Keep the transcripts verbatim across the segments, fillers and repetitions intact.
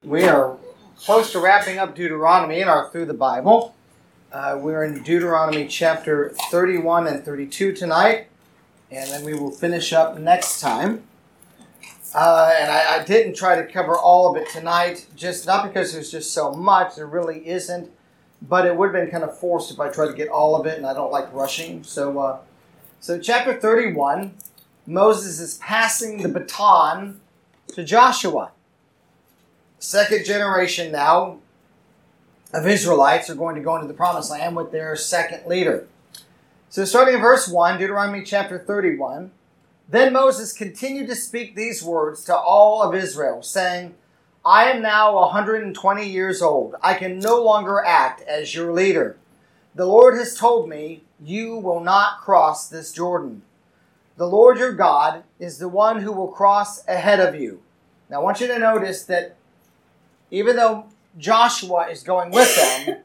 We are close to wrapping up Deuteronomy in our Through the Bible. Uh, we're in Deuteronomy chapter thirty-one and thirty-two tonight, and then we will finish up next time. Uh, and I, I didn't try to cover all of it tonight, just not because there's just so much, there really isn't, but it would have been kind of forced if I tried to get all of it, and I don't like rushing. So, uh, so chapter thirty-one, Moses is passing the baton to Joshua. Second generation now of Israelites are going to go into the promised land with their second leader. So starting in verse one, Deuteronomy chapter thirty-one, Then Moses continued to speak these words to all of Israel, saying, I am now one hundred twenty years old. I can no longer act as your leader. The Lord has told me, you will not cross this Jordan. The Lord your God is the one who will cross ahead of you. Now I want you to notice that even though Joshua is going with them,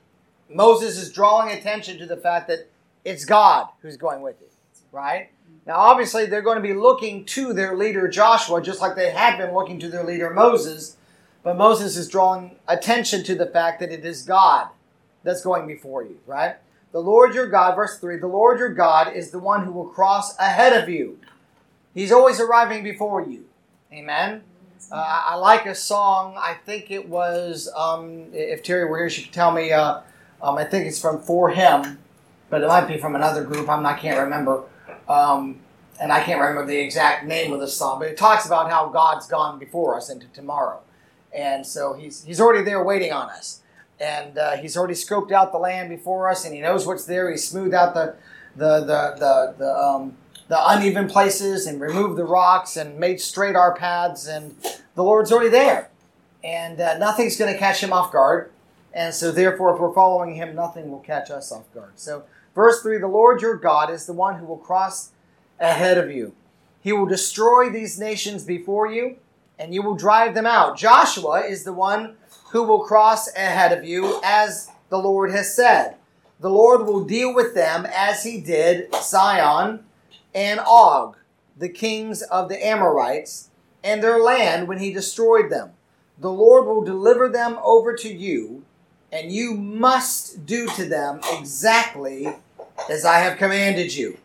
Moses is drawing attention to the fact that it's God who's going with it, right? Now, obviously, they're going to be looking to their leader Joshua, just like they had been looking to their leader Moses, but Moses is drawing attention to the fact that it is God that's going before you, right? The Lord your God, verse three, the Lord your God is the one who will cross ahead of you. He's always arriving before you. Amen? Uh, I like a song, I think it was, um, if Terry were here, she could tell me, uh, um, I think it's from For Him, but it might be from another group, I'm, I can't remember, um, and I can't remember the exact name of the song, but it talks about how God's gone before us into tomorrow, and so He's He's already there waiting on us, and uh, He's already scoped out the land before us, and He knows what's there. He's smoothed out the, the, the, the, the um, the uneven places and removed the rocks and made straight our paths, and the Lord's already there. And uh, nothing's going to catch Him off guard. And so therefore, if we're following Him, nothing will catch us off guard. So verse three, the Lord your God is the one who will cross ahead of you. He will destroy these nations before you, and you will drive them out. Joshua is the one who will cross ahead of you, as the Lord has said. The Lord will deal with them as He did Sihon and Og, the kings of the Amorites, and their land when He destroyed them. The Lord will deliver them over to you, and you must do to them exactly as I have commanded you.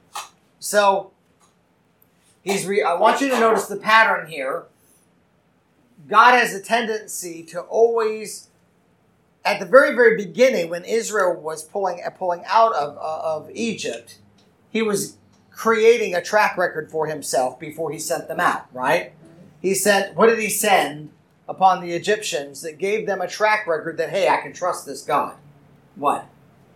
So, he's re- I want you to notice the pattern here. God has a tendency to always, at the very, very beginning, when Israel was pulling, pulling out of, uh, of Egypt, He was creating a track record for Himself before He sent them out, right? He sent, what did He send upon the Egyptians that gave them a track record that, hey, I can trust this God? What?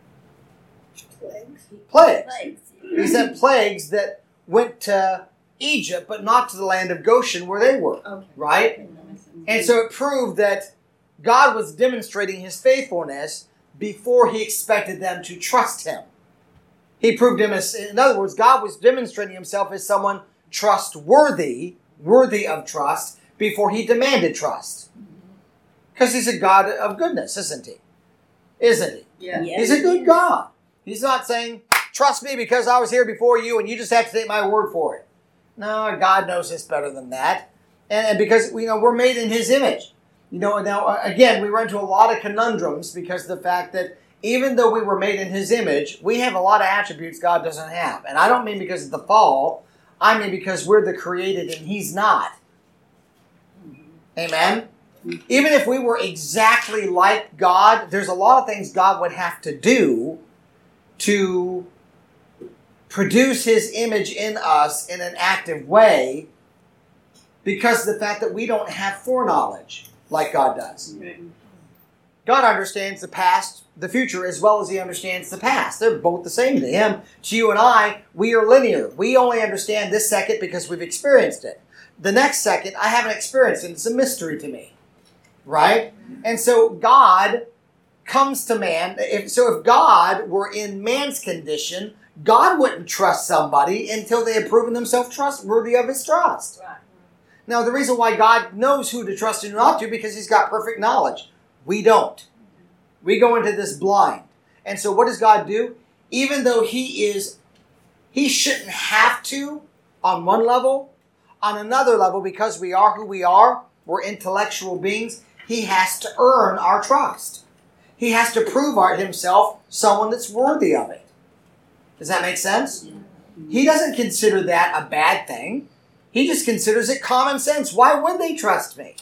Plagues. Plagues. Plagues. He sent plagues that went to Egypt, but not to the land of Goshen where they were, Okay. right? And so it proved that God was demonstrating His faithfulness before He expected them to trust Him. He proved him as, in other words, God was demonstrating Himself as someone trustworthy, worthy of trust, before He demanded trust. Because He's a God of goodness, isn't He? Isn't He? Yeah. He's a good God. He's not saying, trust me because I was here before you and you just have to take my word for it. No, God knows us better than that. And, and because, you know, we're made in His image. You know, now, again, we run into a lot of conundrums because of the fact that even though we were made in His image, we have a lot of attributes God doesn't have. And I don't mean because of the fall. I mean because we're the created and He's not. Amen? Even if we were exactly like God, there's a lot of things God would have to do to produce His image in us in an active way because of the fact that we don't have foreknowledge like God does. God understands the past, the future, as well as He understands the past. They're both the same to Him. To you and I, we are linear. We only understand this second because we've experienced it. The next second, I haven't experienced it. It's a mystery to me. Right? And so God comes to man. If, so if God were in man's condition, God wouldn't trust somebody until they had proven themselves trustworthy of His trust. Right. Now, the reason why God knows who to trust and not to, because He's got perfect knowledge. We don't. We go into this blind. And so what does God do? Even though He is, He shouldn't have to on one level, on another level, because we are who we are, we're intellectual beings, he has to earn our trust. He has to prove our, himself someone that's worthy of it. Does that make sense? Yeah. He doesn't consider that a bad thing. He just considers it common sense. Why would they trust me?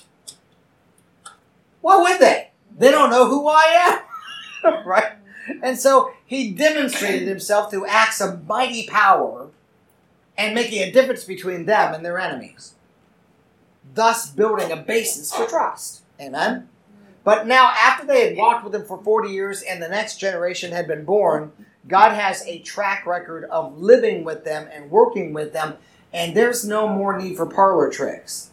Why would they? They don't know who I am. Right? And so he demonstrated himself through acts of mighty power and making a difference between them and their enemies, thus building a basis for trust. Amen? But now, after they had walked with him for forty years and the next generation had been born, God has a track record of living with them and working with them, and there's no more need for parlor tricks.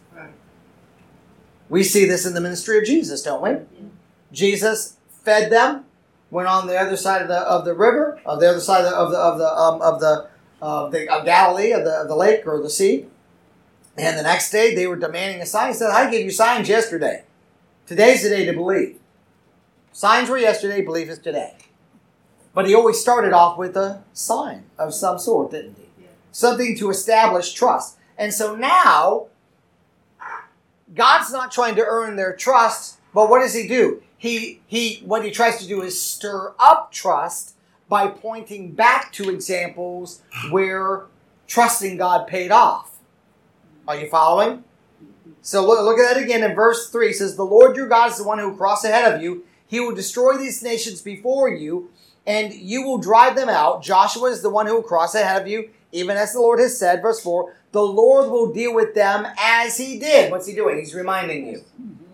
We see this in the ministry of Jesus, don't we? Yeah. Jesus fed them, went on the other side of the of the river, of the other side of the of the um, of the of the of Galilee, of the of the lake or the sea. And the next day they were demanding a sign. He said, "I gave you signs yesterday. Today's the day to believe. Signs were yesterday, belief is today." But he always started off with a sign of some sort, didn't he? Yeah. Something to establish trust. And so now, God's not trying to earn their trust, but what does he do? He, he, what he tries to do is stir up trust by pointing back to examples where trusting God paid off. Are you following? So look, look at that again in verse three. It says, "The Lord your God is the one who will cross ahead of you. He will destroy these nations before you, and you will drive them out. Joshua is the one who will cross ahead of you, even as the Lord has said." Verse four, "The Lord will deal with them as he did." What's he doing? He's reminding you.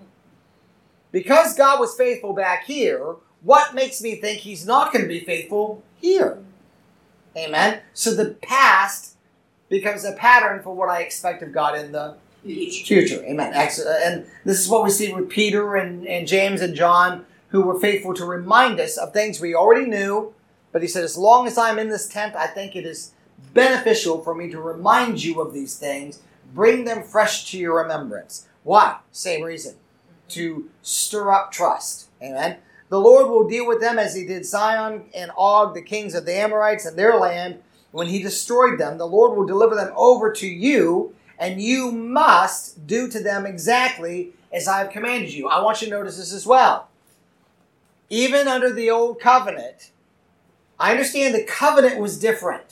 Because God was faithful back here, what makes me think he's not going to be faithful here? Amen? So the past becomes a pattern for what I expect of God in the future. Amen. And this is what we see with Peter and, and James and John, who were faithful to remind us of things we already knew. But he said, as long as I'm in this tent, I think it is beneficial for me to remind you of these things, bring them fresh to your remembrance. Why? Same reason. To stir up trust. Amen. The Lord will deal with them as he did Sihon and Og, the kings of the Amorites and their land. When he destroyed them, the Lord will deliver them over to you, and you must do to them exactly as I have commanded you. I want you to notice this as well. Even under the old covenant, I understand the covenant was different,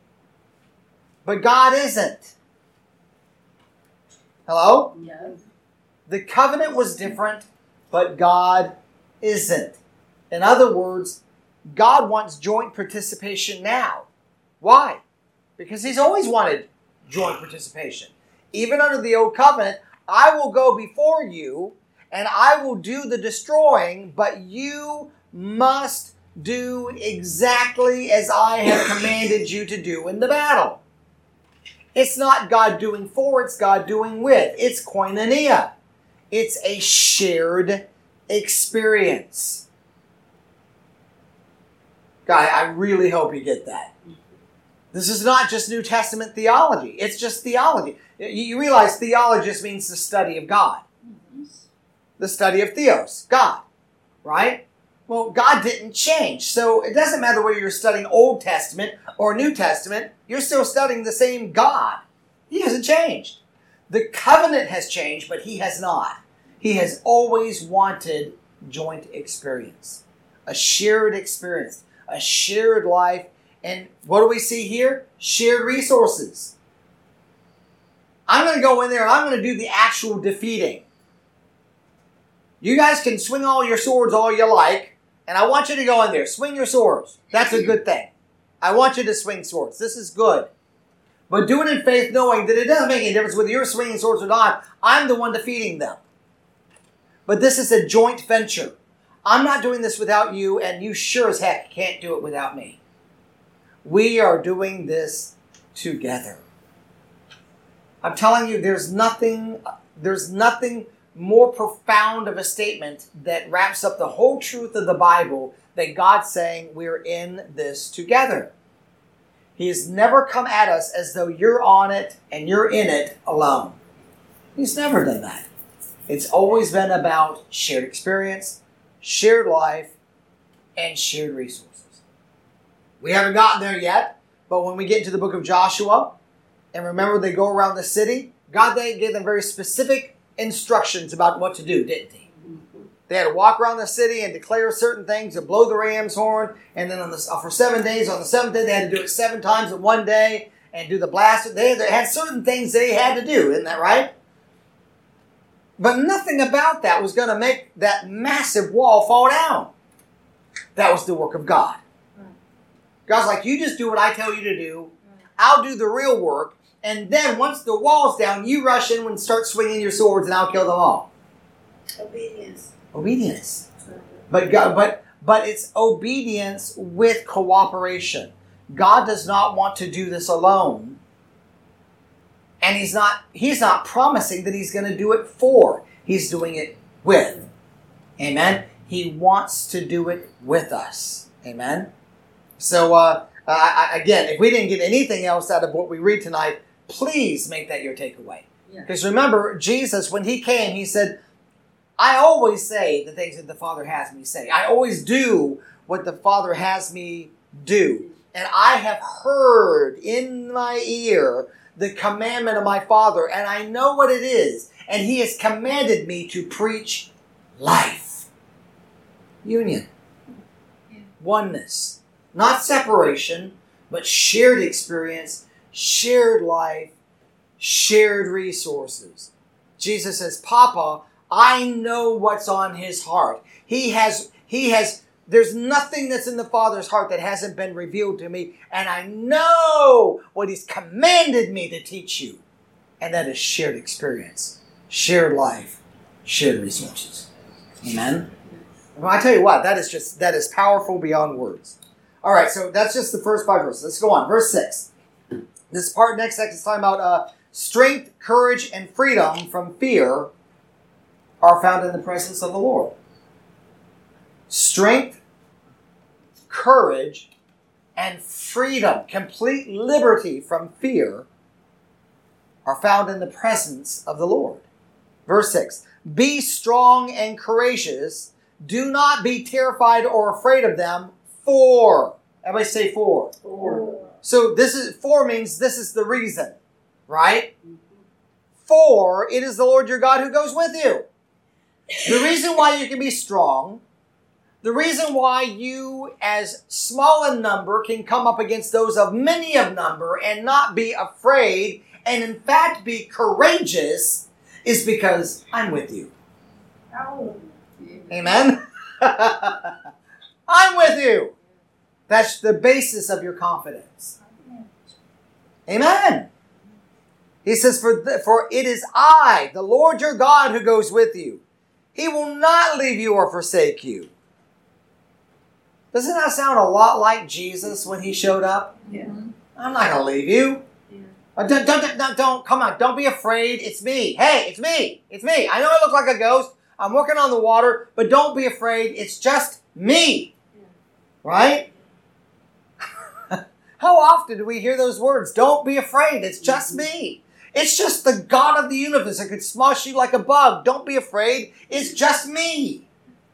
but God isn't. Hello? Yes. The covenant was different, but God isn't. In other words, God wants joint participation now. Why? Because he's always wanted joint participation. Even under the old covenant, I will go before you and I will do the destroying, but you must do exactly as I have commanded you to do in the battle. It's not God doing for, it's God doing with. It's koinonia. It's a shared experience. God, I really hope you get that. This is not just New Testament theology. It's just theology. You realize theology just means the study of God. The study of theos, God. Right? Well, God didn't change. So it doesn't matter whether you're studying Old Testament or New Testament. You're still studying the same God. He hasn't changed. The covenant has changed, but he has not. He has always wanted joint experience. A shared experience. A shared life. And what do we see here? Shared resources. I'm going to go in there and I'm going to do the actual defeating. You guys can swing all your swords all you like, and I want you to go in there. Swing your swords. That's a good thing. I want you to swing swords. This is good. But do it in faith, knowing that it doesn't make any difference whether you're swinging swords or not. I'm the one defeating them. But this is a joint venture. I'm not doing this without you, and you sure as heck can't do it without me. We are doing this together. I'm telling you, there's nothing, there's nothing more profound of a statement that wraps up the whole truth of the Bible than God saying we're in this together. He has never come at us as though you're on it and you're in it alone. He's never done that. It's always been about shared experience, shared life, and shared resources. We haven't gotten there yet, but when we get into the book of Joshua, and remember they go around the city, God gave them very specific instructions about what to do, didn't he? They had to walk around the city and declare certain things and blow the ram's horn. And then on the, for seven days, on the seventh day, they had to do it seven times in one day and do the blast. They, they had certain things they had to do. Isn't that right? But nothing about that was going to make that massive wall fall down. That was the work of God. God's like, you just do what I tell you to do. I'll do the real work. And then once the wall's down, you rush in and start swinging your swords and I'll kill them all. Obedience. Obedience. But God, but but it's obedience with cooperation. God does not want to do this alone. And he's not he's not promising that he's going to do it for. He's doing it with. Amen. He wants to do it with us. Amen. So uh, uh, again, if we didn't get anything else out of what we read tonight, please make that your takeaway. Because yeah. remember, Jesus, when he came, he said, I always say the things that the Father has me say. I always do what the Father has me do. And I have heard in my ear the commandment of my Father, and I know what it is. And he has commanded me to preach life. Union. Oneness. Not separation, but shared experience, shared life, shared resources. Jesus says, Papa, I know what's on his heart. He has, he has, there's nothing that's in the Father's heart that hasn't been revealed to me. And I know what he's commanded me to teach you. And that is shared experience, shared life, shared resources. Amen? Well, I tell you what, that is just, that is powerful beyond words. All right, so that's just the first five verses. Let's go on. Verse six. This part next next is talking about uh, strength, courage, and freedom from fear are found in the presence of the Lord. Strength, courage, and freedom, complete liberty from fear, are found in the presence of the Lord. Verse six. Be strong and courageous. Do not be terrified or afraid of them, for. Everybody say for. For. So this is, for means this is the reason, right? For it is the Lord your God who goes with you. The reason why you can be strong, the reason why you as small in number can come up against those of many of number and not be afraid and in fact be courageous is because I'm with you. Oh. Amen? I'm with you. That's the basis of your confidence. Amen. He says, for, the, for it is I, the Lord your God, who goes with you. He will not leave you or forsake you. Doesn't that sound a lot like Jesus when he showed up? Yeah. I'm not going to leave you. Yeah. Uh, don't, don't, don't, don't, come on, don't be afraid. It's me. Hey, it's me. It's me. I know I look like a ghost. I'm working on the water, but don't be afraid. It's just me. Yeah. Right? How often do we hear those words? Don't be afraid. It's just me. It's just the God of the universe that could smush you like a bug. Don't be afraid. It's just me.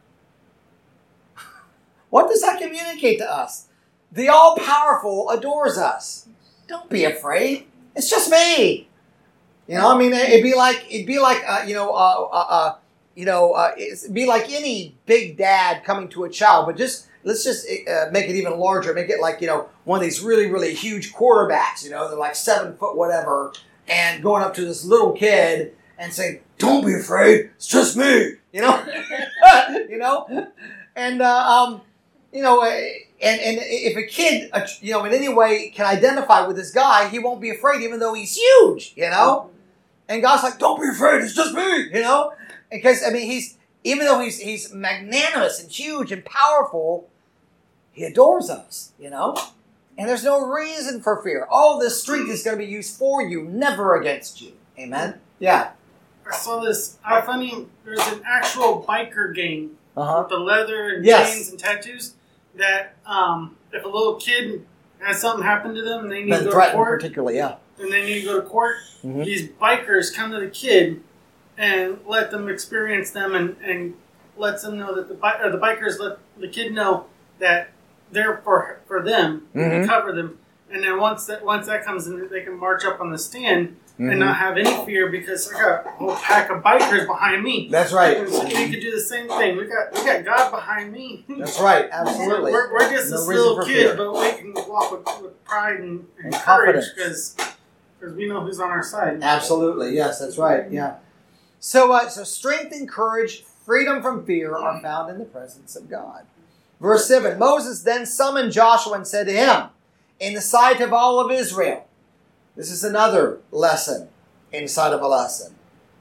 What does that communicate to us? The all-powerful adores us. Don't be afraid. It's just me. You know, I mean, it'd be like it'd be like uh, you know, uh, uh, uh, you know, uh, it'd be like any big dad coming to a child, but just. Let's just uh, make it even larger. Make it like, you know, one of these really, really huge quarterbacks, you know, they're like seven foot whatever, and going up to this little kid and saying, don't be afraid, it's just me, you know? you know? And, uh, um, you know, and, and if a kid, uh, you know, in any way can identify with this guy, he won't be afraid even though he's huge, you know? And God's like, don't be afraid, it's just me, you know? Because, I mean, he's, even though he's he's magnanimous and huge and powerful, he adores us, you know? And there's no reason for fear. All this strength is going to be used for you, never against you. Amen? Yeah. I saw this. I funny. There's an actual biker gang Uh-huh. with the leather and Yes. chains and tattoos. That um, if a little kid has something happen to them and they need Been to go to threatened court, particularly, yeah. and they need to go to court, Mhm. these bikers come to the kid and let them experience them, and, and lets them know that the bi- or the bikers let the kid know that they're for for them Mhm. to cover them, And then once that once that comes in, they can march up on the stand Mm-hmm. and not have any fear because I got a whole pack of bikers behind me. That's right. And so we could do the same thing. We got we got God behind me. That's right. Absolutely. We're, we're just No this reason little for kid, fear. but we can walk with, with pride and, and, And courage confidence. because we know who's on our side. Absolutely. Yes, that's right. Yeah. So, uh, so strength and courage, freedom from fear are found in the presence of God. Verse seven, Moses then summoned Joshua and said to him, in the sight of all of Israel, this is another lesson inside of a lesson.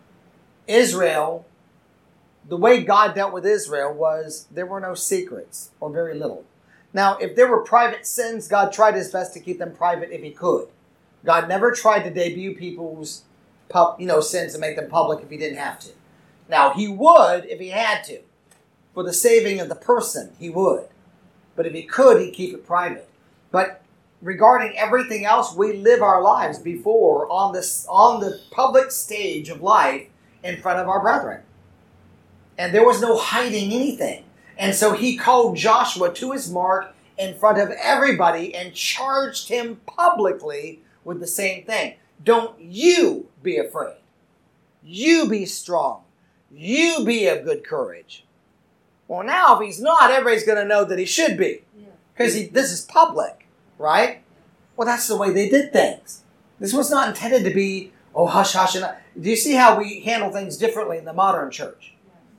Israel, the way God dealt with Israel was there were no secrets, or very little. Now, if there were private sins, God tried his best to keep them private if he could. God never tried to debut people's pub, you know, sins and make them public if he didn't have to. Now, he would if he had to. For the saving of the person, he would. But if he could, he'd keep it private. But regarding everything else, we live our lives before on this on the public stage of life in front of our brethren. And there was no hiding anything. And so he called Joshua to his mark in front of everybody and charged him publicly with the same thing. Don't you be afraid. You be strong. You be of good courage. Well, now if he's not, everybody's going to know that he should be. Because he this is public, right? Well, that's the way they did things. This was not intended to be, oh, hush, hush. And do you see how we handle things differently in the modern church?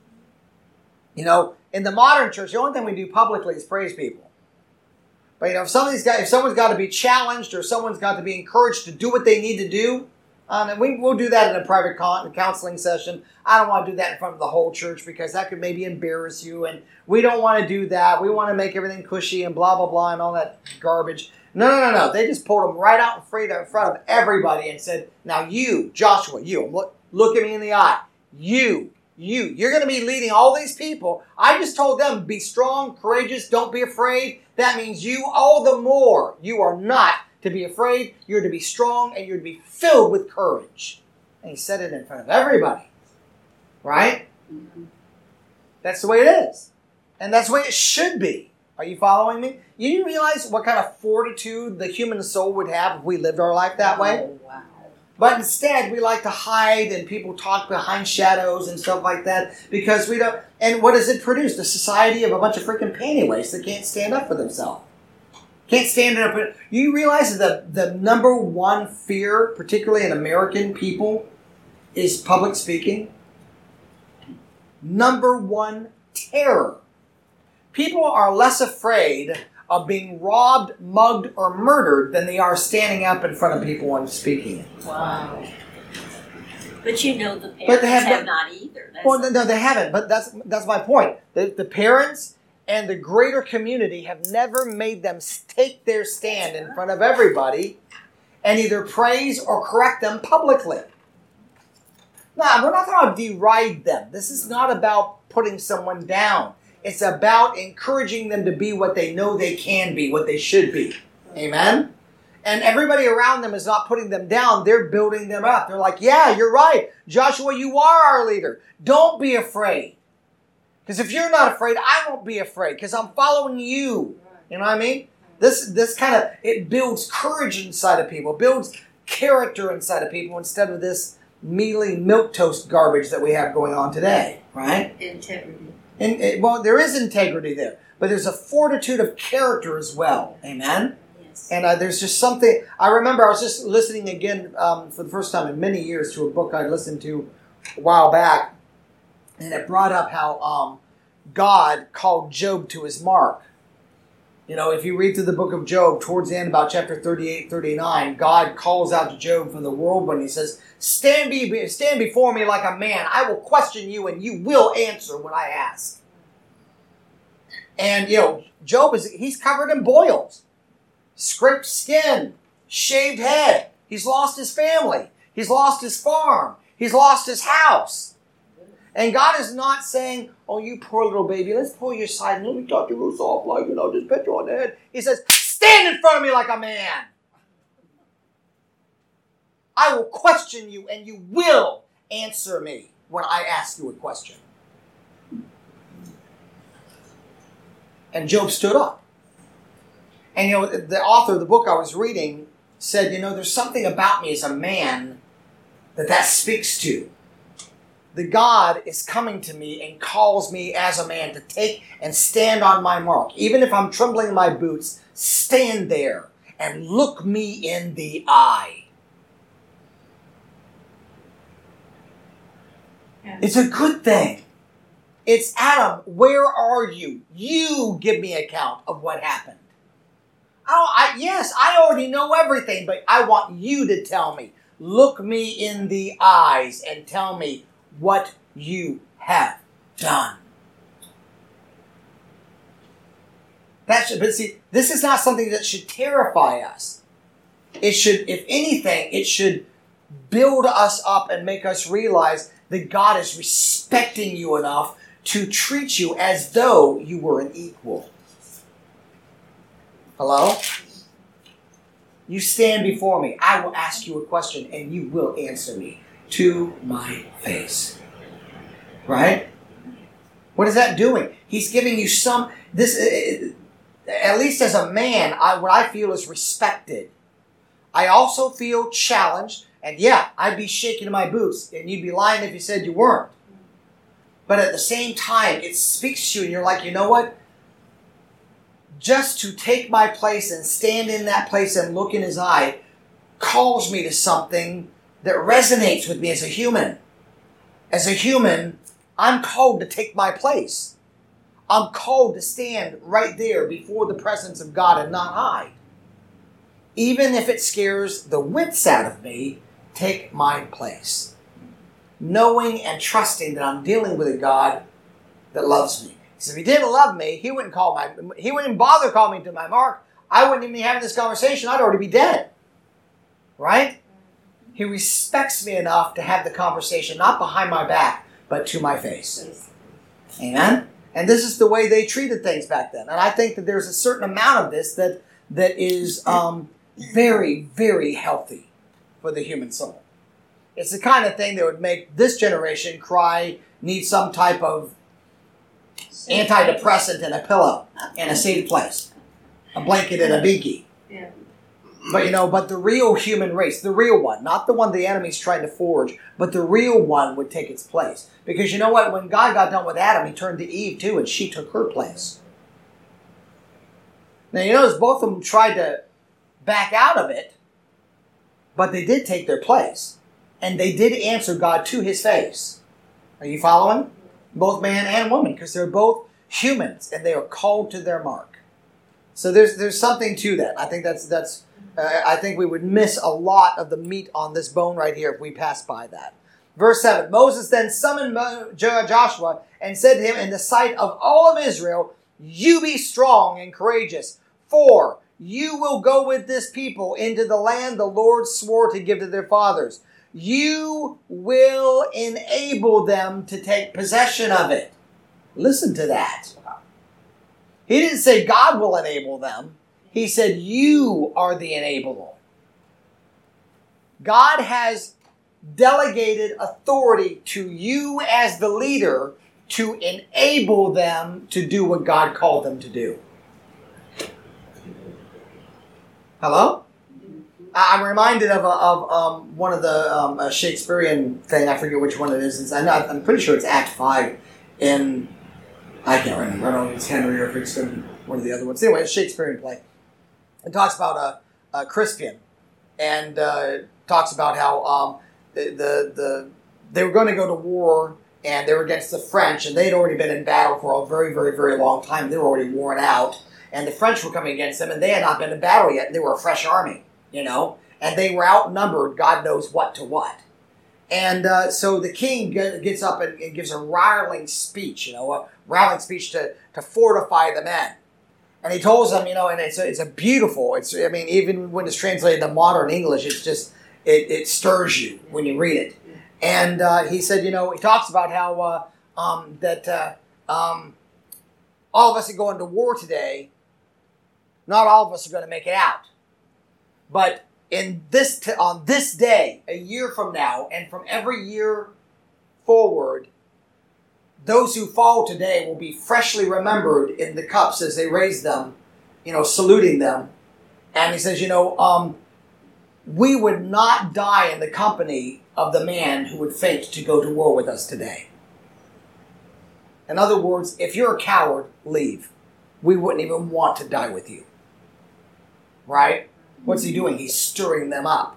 You know, in the modern church, the only thing we do publicly is praise people. But, you know, if somebody's got, if someone's got to be challenged or someone's got to be encouraged to do what they need to do, um, and we, we'll do that in a private con- counseling session. I don't want to do that in front of the whole church because that could maybe embarrass you, and we don't want to do that. We want to make everything cushy and blah, blah, blah, and all that garbage. No, no, no, no. They just pulled them right out in front in front of everybody and said, now you, Joshua, you, look, look at me in the eye. You, you, you're going to be leading all these people. I just told them, be strong, courageous, don't be afraid. That means you all the more. You are not to be afraid. You're to be strong and you're to be filled with courage. And he said it in front of everybody. Right? Mm-hmm. That's the way it is. And that's the way it should be. Are you following me? You didn't realize what kind of fortitude the human soul would have if we lived our life that way? Oh, wow. But instead, we like to hide and people talk behind shadows and stuff like that because we don't... And what does it produce? A society of a bunch of freaking pennyweights that can't stand up for themselves. Can't stand up. You realize that the, the number one fear, particularly in American people, is public speaking? Number one terror. People are less afraid of being robbed, mugged, or murdered than they are standing up in front of people and speaking. Wow. But you know the parents But they have have, the- not either. That's Well, no, they haven't, but that's that's my point. The, the parents and the greater community have never made them take their stand in front of everybody and either praise or correct them publicly. Now, we're not going to deride them. This is not about putting someone down. It's about encouraging them to be what they know they can be, what they should be. Amen? And everybody around them is not putting them down. They're building them up. They're like, yeah, you're right. Joshua, you are our leader. Don't be afraid. Because if you're not afraid, I won't be afraid because I'm following you. You know what I mean? This this kind of, it builds courage inside of people. It builds character inside of people instead of this mealy milquetoast garbage that we have going on today. Right? integrity. And it, well, there is integrity there, but there's a fortitude of character as well. Amen? Yes. And uh, there's just something, I remember I was just listening again um, for the first time in many years to a book I'd listened to a while back, and it brought up how um, God called Job to his mark. You know, if you read through the book of Job, towards the end, about chapter thirty-eight, thirty-nine, God calls out to Job from the whirlwind. He says, stand, be, stand before me like a man. I will question you and you will answer what I ask. And, you know, Job, is he's covered in boils. Scraped skin. Shaved head. He's lost his family. He's lost his farm. He's lost his house. And God is not saying, oh, you poor little baby, let's pull you aside and let me touch you real soft, like, you know, just pet you on the head. He says, stand in front of me like a man. I will question you and you will answer me when I ask you a question. And Job stood up. And, you know, the author of the book I was reading said, you know, there's something about me as a man that that speaks to. The God is coming to me and calls me as a man to take and stand on my mark. Even if I'm trembling in my boots, stand there and look me in the eye. Yeah. It's a good thing. It's, Adam, where are you? You give me account of what happened. Oh, I, yes, I already know everything, but I want you to tell me. Look me in the eyes and tell me what you have done. That should, but see, this is not something that should terrify us. It should, if anything, it should build us up and make us realize that God is respecting you enough to treat you as though you were an equal. Hello? You stand before me. I will ask you a question and you will answer me to my face. Right? What is that doing? He's giving you some, this, at least as a man, I, what I feel is respected. I also feel challenged, and yeah, I'd be shaking in my boots, and you'd be lying if you said you weren't. But at the same time, it speaks to you, and you're like, you know what? Just to take my place and stand in that place and look in his eye calls me to something that resonates with me as a human. As a human, I'm called to take my place. I'm called to stand right there before the presence of God and not hide. Even if it scares the wits out of me, take my place. Knowing and trusting that I'm dealing with a God that loves me. Because if he didn't love me, he wouldn't call my, he wouldn't bother calling me to my mark. I wouldn't even be having this conversation. I'd already be dead. Right? He respects me enough to have the conversation, not behind my back, but to my face. Amen? And this is the way they treated things back then. And I think that there's a certain amount of this that that is um, very, very healthy for the human soul. It's the kind of thing that would make this generation cry, need some type of antidepressant and a pillow and a safe place, a blanket and a binky. Yeah. But you know, but the real human race, the real one, not the one the enemy's trying to forge, but the real one would take its place. Because you know what? When God got done with Adam, he turned to Eve too, and she took her place. Now you notice both of them tried to back out of it, but they did take their place. And they did answer God to his face. Are you following? Both man and woman, because they're both humans, and they are called to their mark. So there's there's something to that. I think that's that's. Uh, I think we would miss a lot of the meat on this bone right here if we pass by that. Verse seven. Moses then summoned Joshua and said to him in the sight of all of Israel, "You be strong and courageous, for you will go with this people into the land the Lord swore to give to their fathers. You will enable them to take possession of it." Listen to that. He didn't say God will enable them. He said you are the enabler. God has delegated authority to you as the leader to enable them to do what God called them to do. Hello? I'm reminded of, a, of um, one of the um, a Shakespearean thing. I forget which one it is. It's, I'm, not, I'm pretty sure it's Act five in, I can't remember. I don't know if it's Henry or if it's one of the other ones. Anyway, it's a Shakespearean play. It talks about a, a Crispian, and uh, talks about how um, the, the the they were going to go to war, and they were against the French, and they'd already been in battle for a very, very, very long time. They were already worn out, and the French were coming against them, and they had not been in battle yet, and they were a fresh army. You know, and they were outnumbered, God knows what to what. And uh, so the king gets up and, and gives a riling speech, you know, a riling speech to, to fortify the men. And he tells them, you know, and it's a, it's a beautiful, it's I mean, even when it's translated to modern English, it's just, it, it stirs you when you read it. And uh, he said, you know, he talks about how uh, um, that uh, um, all of us are going to war today, not all of us are going to make it out. But in this t- on this day, a year from now, and from every year forward, those who fall today will be freshly remembered in the cups as they raise them you know, saluting them. And he says, you know, um, we would not die in the company of the man who would faint to go to war with us today. In other words, if you're a coward, leave. We wouldn't even want to die with you. Right? What's he doing? He's stirring them up.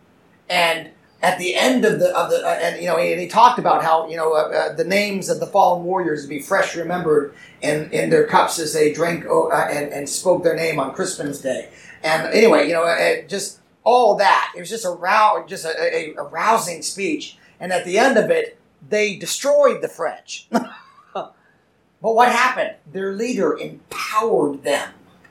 And at the end of the, of the, uh, and you know, and he talked about how, you know, uh, uh, the names of the fallen warriors would be fresh remembered in, in their cups as they drank uh, and, and spoke their name on Christmas Day. And anyway, you know, uh, just all that. It was just a row, just a, a, a rousing speech. And at the end of it, they destroyed the French. But what happened? Their leader empowered them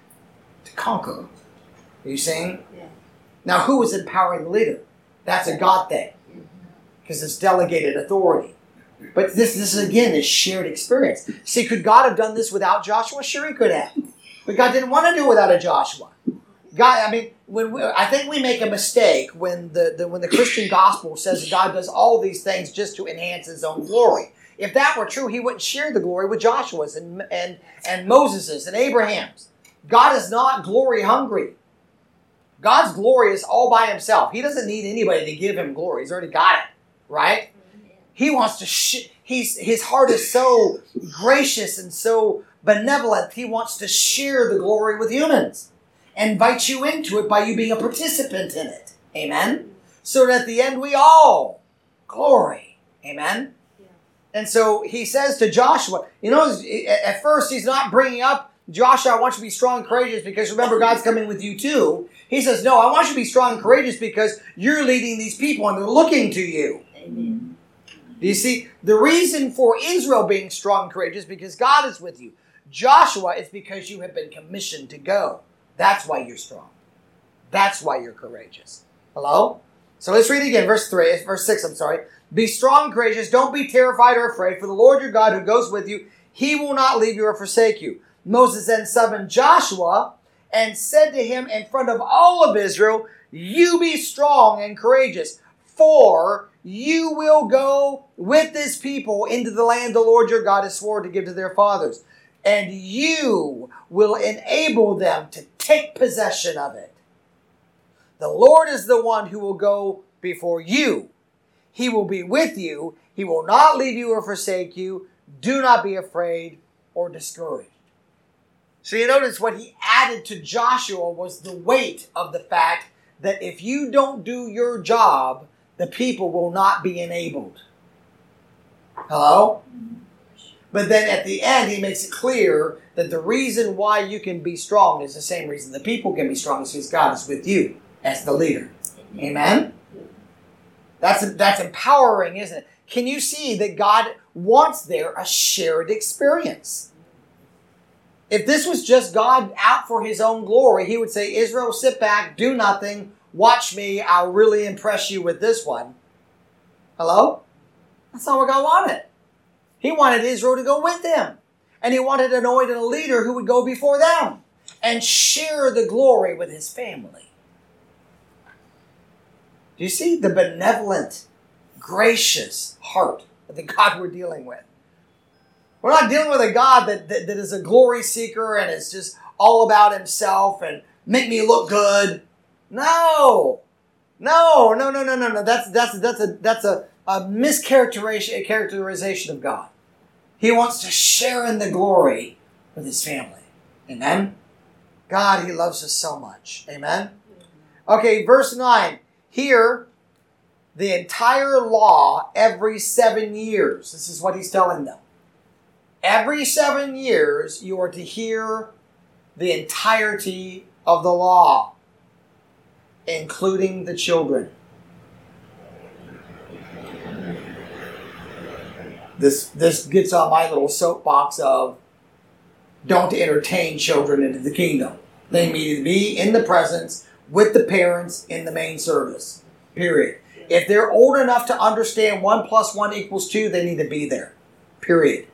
to conquer. Are you seeing? Yeah. Now, who was empowering the leader? That's a God thing. Because it's delegated authority. But this, this is, again, is shared experience. See, could God have done this without Joshua? Sure, he could have. But God didn't want to do it without a Joshua. God, I mean, when we, I think we make a mistake when the, the when the Christian gospel says that God does all these things just to enhance His own glory. If that were true, He wouldn't share the glory with Joshua's and and and Moses's and Abraham's. God is not glory hungry. God's glory is all by Himself. He doesn't need anybody to give Him glory. He's already got it, right? He wants to. Sh- he's his heart is so gracious and so benevolent. He wants to share the glory with humans. Invite you into it by you being a participant in it. Amen? So that at the end we all glory. Amen? Yeah. And so he says to Joshua, you know, at first he's not bringing up, Joshua, I want you to be strong and courageous because remember God's coming with you too. He says, no, I want you to be strong and courageous because you're leading these people and they're looking to you. Amen. Do you see? The reason for Israel being strong and courageous is because God is with you. Joshua is because you have been commissioned to go. That's why you're strong. That's why you're courageous. Hello? So let's read it again. Verse three, verse six, I'm sorry. Be strong and courageous. Don't be terrified or afraid. For the Lord your God who goes with you, He will not leave you or forsake you. Moses then summoned Joshua and said to him in front of all of Israel, you be strong and courageous, for you will go with this people into the land the Lord your God has sworn to give to their fathers. And you will enable them to take possession of it. The Lord is the one who will go before you. He will be with you. He will not leave you or forsake you. Do not be afraid or discouraged. So you notice what he added to Joshua was the weight of the fact that if you don't do your job, the people will not be enabled. Hello? But then at the end, he makes it clear that the reason why you can be strong is the same reason the people can be strong, is because God is with you as the leader. Amen? That's, that's empowering, isn't it? Can you see that God wants there a shared experience? If this was just God out for His own glory, He would say, Israel, sit back, do nothing, watch me, I'll really impress you with this one. Hello? That's not what God wanted. He wanted Israel to go with Him. And He wanted to anoint a leader who would go before them and share the glory with His family. Do you see the benevolent, gracious heart of the God we're dealing with? We're not dealing with a God that, that, that is a glory seeker and is just all about Himself and make me look good. No. No, no, no, no, no, no. That's, that's, that's, a, that's a, a mischaracterization characterization of God. He wants to share in the glory with His family. Amen? God, He loves us so much. Amen? Okay, verse nine. Here, the entire law every seven years. This is what He's telling them. Every seven years, you are to hear the entirety of the law, including the children. This, this gets on my little soapbox of don't entertain children into the kingdom. They need to be in the presence with the parents in the main service. Period. If they're old enough to understand one plus one equals two, they need to be there. Period.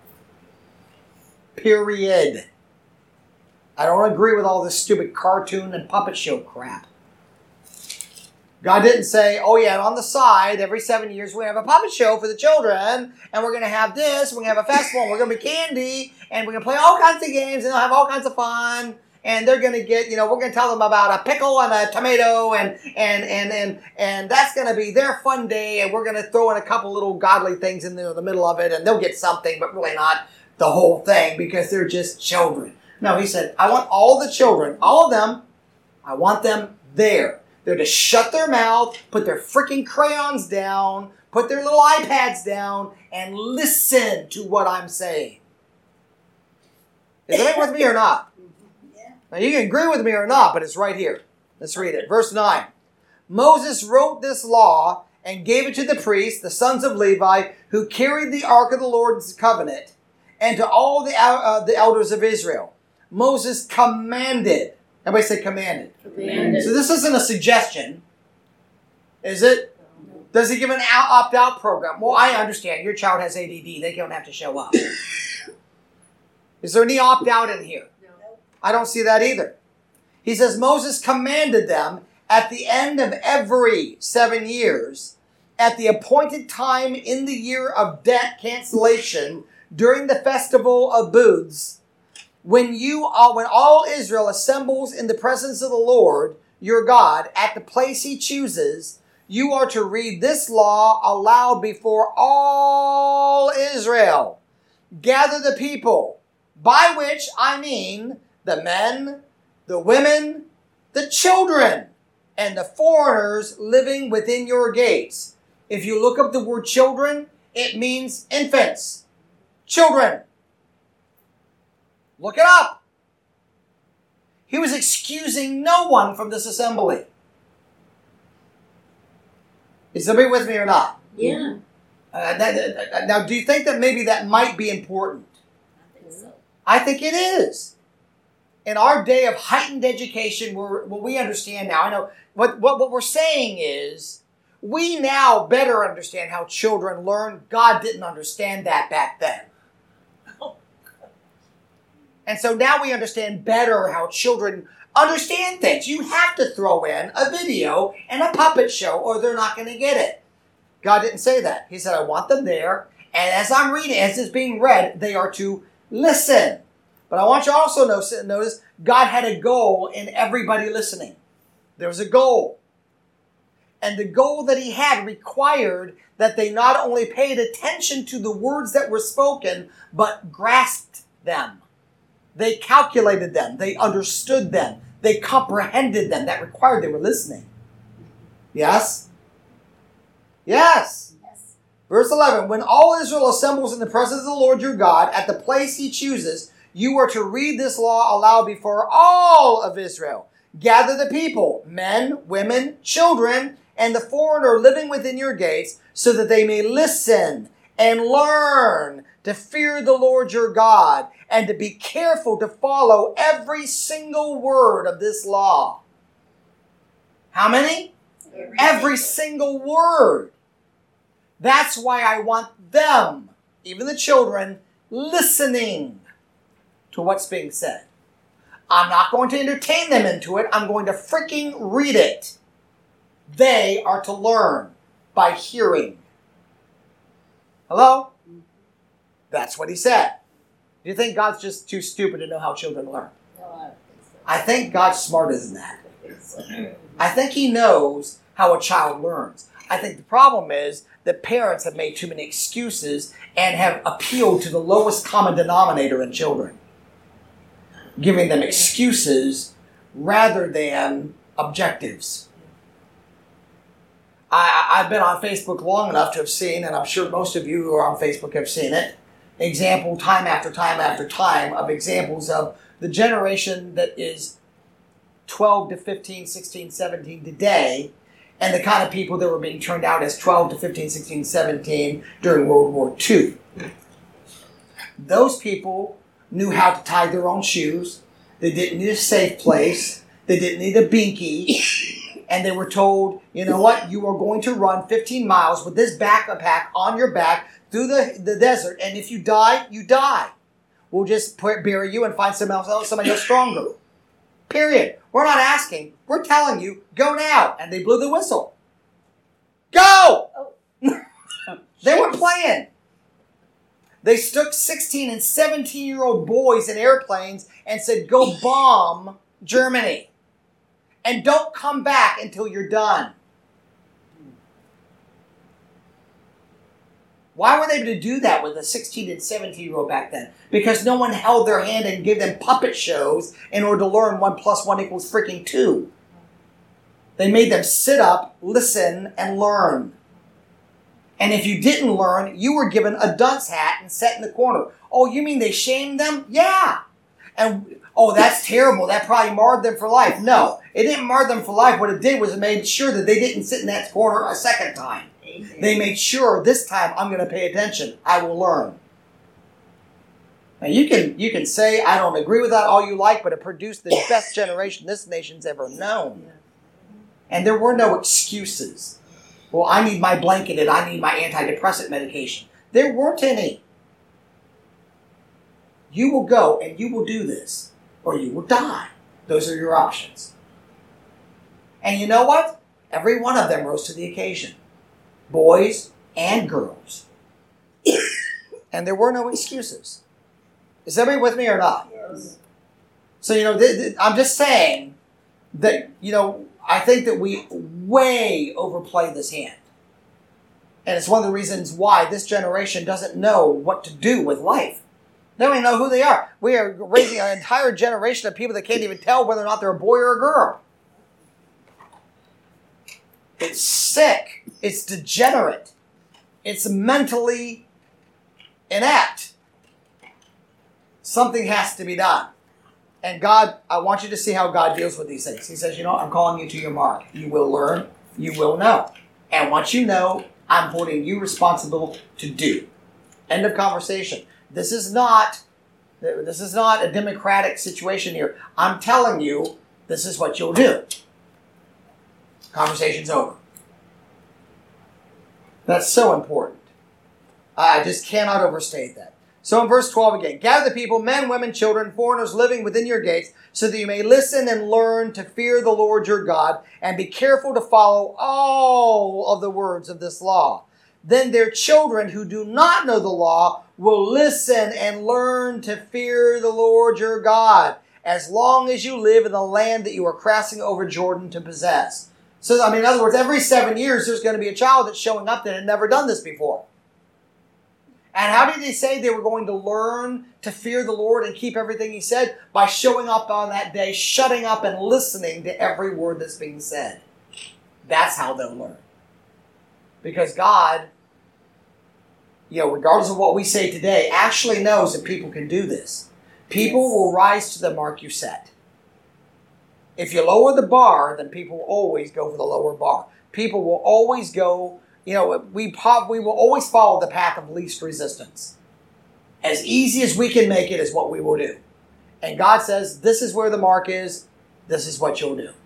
Period. I don't agree with all this stupid cartoon and puppet show crap. God didn't say, oh yeah, on the side, every seven years we have a puppet show for the children, and we're going to have this, we're going to have a festival, and we're going to be candy, and we're going to play all kinds of games, and they'll have all kinds of fun, and they're going to get, you know, we're going to tell them about a pickle and a tomato, and and and and and that's going to be their fun day, and we're going to throw in a couple little godly things in the, the middle of it, and they'll get something, but really not the whole thing because they're just children. No, he said, I want all the children, all of them, I want them there. They're to shut their mouth, put their freaking crayons down, put their little iPads down, and listen to what I'm saying. Is it with me or not? Yeah. Now you can agree with me or not, but it's right here. Let's read it. Verse nine. Moses wrote this law and gave it to the priests, the sons of Levi, who carried the ark of the Lord's covenant, and to all the, uh, the elders of Israel. Moses commanded. Everybody say commanded. Commanded. So this isn't a suggestion, is it? Does he give an opt-out program? Well, I understand. Your child has A D D. They don't have to show up. Is there any opt-out in here? No. I don't see that either. He says Moses commanded them at the end of every seven years, at the appointed time in the year of debt cancellation, during the festival of booths, when you all, when all Israel assembles in the presence of the Lord your God at the place he chooses, you are to read this law aloud before all Israel. Gather the people, by which I mean the men, the women, the children, and the foreigners living within your gates. If you look up the word children, it means infants. Children. Look it up. He was excusing no one from this assembly. Is somebody with me or not? Yeah. Uh, that, uh, now, do you think that maybe that might be important? I think so. I think it is. In our day of heightened education, where what we understand now, I know what, what, what we're saying is, we now better understand how children learn. God didn't understand that back then. And so now we understand better how children understand things. You have to throw in a video and a puppet show or they're not going to get it. God didn't say that. He said, I want them there. And as I'm reading, as it's being read, they are to listen. But I want you to also notice God had a goal in everybody listening. There was a goal. And the goal that he had required that they not only paid attention to the words that were spoken, but grasped them. They calculated them. They understood them. They comprehended them. That required they were listening. Yes? Yes. Yes. Verse eleven. When all Israel assembles in the presence of the Lord your God at the place he chooses, you are to read this law aloud before all of Israel. Gather the people, men, women, children, and the foreigner living within your gates, so that they may listen and learn to fear the Lord your God, and to be careful to follow every single word of this law. How many? Every single word. That's why I want them, even the children, listening to what's being said. I'm not going to entertain them into it. I'm going to freaking read it. They are to learn by hearing. Hello? That's what he said. Do you think God's just too stupid to know how children learn? No, I don't think so. I think God's smarter than that. I think so. I think he knows how a child learns. I think the problem is that parents have made too many excuses and have appealed to the lowest common denominator in children, giving them excuses rather than objectives. I, I've been on Facebook long enough to have seen, and I'm sure most of you who are on Facebook have seen it, example time after time after time of examples of the generation that is twelve to fifteen, sixteen, seventeen today, and the kind of people that were being turned out as twelve to fifteen, sixteen, seventeen during World War Two. Those people knew how to tie their own shoes. They didn't need a safe place. They didn't need a binky. And they were told, you know what, you are going to run fifteen miles with this backpack on your back through the, the desert, and if you die, you die. We'll just put, bury you and find somebody else, somebody else stronger. Period. We're not asking. We're telling you, go now. And they blew the whistle. Go! Oh. They were playing. They stuck sixteen and seventeen-year-old boys in airplanes and said, go bomb Germany. And don't come back until you're done. Why were they able to do that with a sixteen and seventeen-year-old back then? Because no one held their hand and gave them puppet shows in order to learn one plus one equals freaking two. They made them sit up, listen, and learn. And if you didn't learn, you were given a dunce hat and set in the corner. Oh, you mean they shamed them? Yeah. And, oh, that's terrible. That probably marred them for life. No, it didn't mar them for life. What it did was it made sure that they didn't sit in that corner a second time. They made sure this time I'm going to pay attention. I will learn. Now, you can, you can say, I don't agree with that all you like, but it produced the best generation this nation's ever known. And there were no excuses. Well, I need my blanket and I need my antidepressant medication. There weren't any. You will go and you will do this, or you will die. Those are your options. And you know what? Every one of them rose to the occasion. Boys and girls. And there were no excuses. Is everybody with me or not? Yes. So, you know, th- th- I'm just saying that, you know, I think that we way overplay this hand. And it's one of the reasons why this generation doesn't know what to do with life. They don't even know who they are. We are raising an entire generation of people that can't even tell whether or not they're a boy or a girl. It's sick. It's degenerate. It's mentally inept. Something has to be done. And God, I want you to see how God deals with these things. He says, you know, I'm calling you to your mark. You will learn. You will know. And once you know, I'm holding you responsible to do. End of conversation. This is not, this is not a democratic situation here. I'm telling you, this is what you'll do. Conversation's over. That's so important. I just cannot overstate that. So in verse twelve again, gather the people, men, women, children, foreigners living within your gates, so that you may listen and learn to fear the Lord your God, and be careful to follow all of the words of this law. Then their children who do not know the law will listen and learn to fear the Lord your God, as long as you live in the land that you are crossing over Jordan to possess. So, I mean, in other words, every seven years there's going to be a child that's showing up that had never done this before. And how did he say they were going to learn to fear the Lord and keep everything he said? By showing up on that day, shutting up and listening to every word that's being said. That's how they'll learn. Because God, you know, regardless of what we say today, actually knows that people can do this. People will rise to the mark you set. If you lower the bar, then people will always go for the lower bar. People will always go... You know, we we will always follow the path of least resistance. As easy as we can make it is what we will do. And God says, this is where the mark is. This is what you'll do.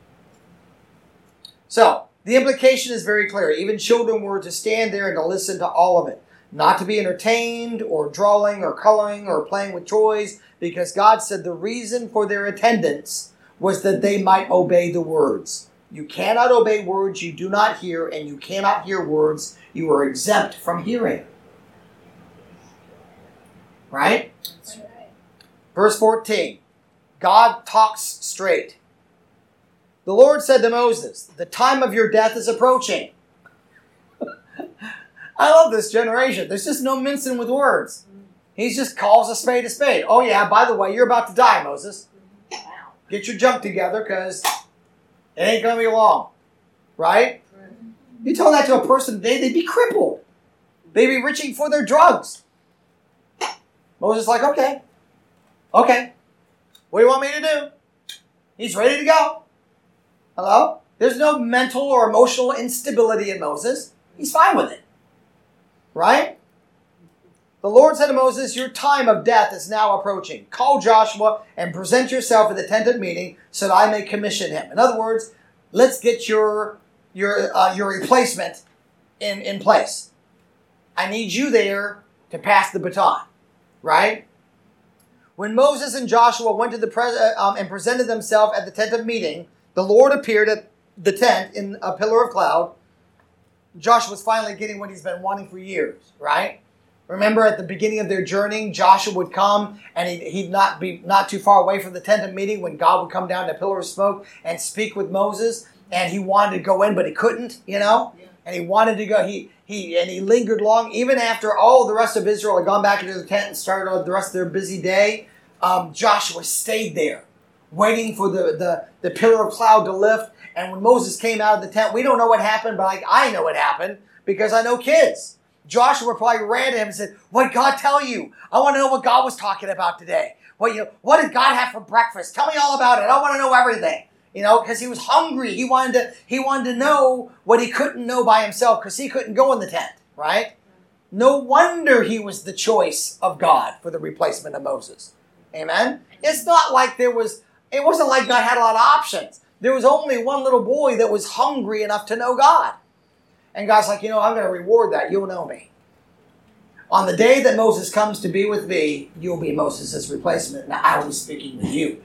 So, the implication is very clear. Even children were to stand there and to listen to all of it. Not to be entertained or drawing or coloring or playing with toys. Because God said the reason for their attendance was that they might obey the words. You cannot obey words you do not hear, and you cannot hear words you are exempt from hearing. Right? Verse fourteen. God talks straight. The Lord said to Moses, the time of your death is approaching. I love this generation. There's just no mincing with words. He just calls a spade a spade. Oh yeah, by the way, you're about to die, Moses. Get your junk together, because... it ain't going to be long, right? You tell that to a person today, they'd be crippled. They'd be reaching for their drugs. Moses is like, okay, okay. What do you want me to do? He's ready to go. Hello? There's no mental or emotional instability in Moses. He's fine with it, right? The Lord said to Moses, your time of death is now approaching. Call Joshua and present yourself at the tent of meeting so that I may commission him. In other words, let's get your your uh, your replacement in, in place. I need you there to pass the baton, right? When Moses and Joshua went to the pre- um, and presented themselves at the tent of meeting, the Lord appeared at the tent in a pillar of cloud. Joshua's finally getting what he's been wanting for years, right? Remember at the beginning of their journey, Joshua would come and he'd, he'd not be not too far away from the tent of meeting when God would come down in a pillar of smoke and speak with Moses. And he wanted to go in, but he couldn't, you know. And he wanted to go. He he and he lingered long, even after all the rest of Israel had gone back into the tent and started the rest of their busy day. Um, Joshua stayed there, waiting for the, the, the pillar of cloud to lift. And when Moses came out of the tent, we don't know what happened, but I, I know what happened because I know kids. Joshua probably ran to him and said, "What did God tell you? I want to know what God was talking about today. What, you know, what did God have for breakfast? Tell me all about it. I want to know everything." You know, because he was hungry. He wanted to, he wanted to know what he couldn't know by himself because he couldn't go in the tent, right? No wonder he was the choice of God for the replacement of Moses. Amen? It's not like there was, it wasn't like God had a lot of options. There was only one little boy that was hungry enough to know God. And God's like, you know, I'm going to reward that. You'll know me. On the day that Moses comes to be with me, you'll be Moses' replacement. Now, I was speaking with you.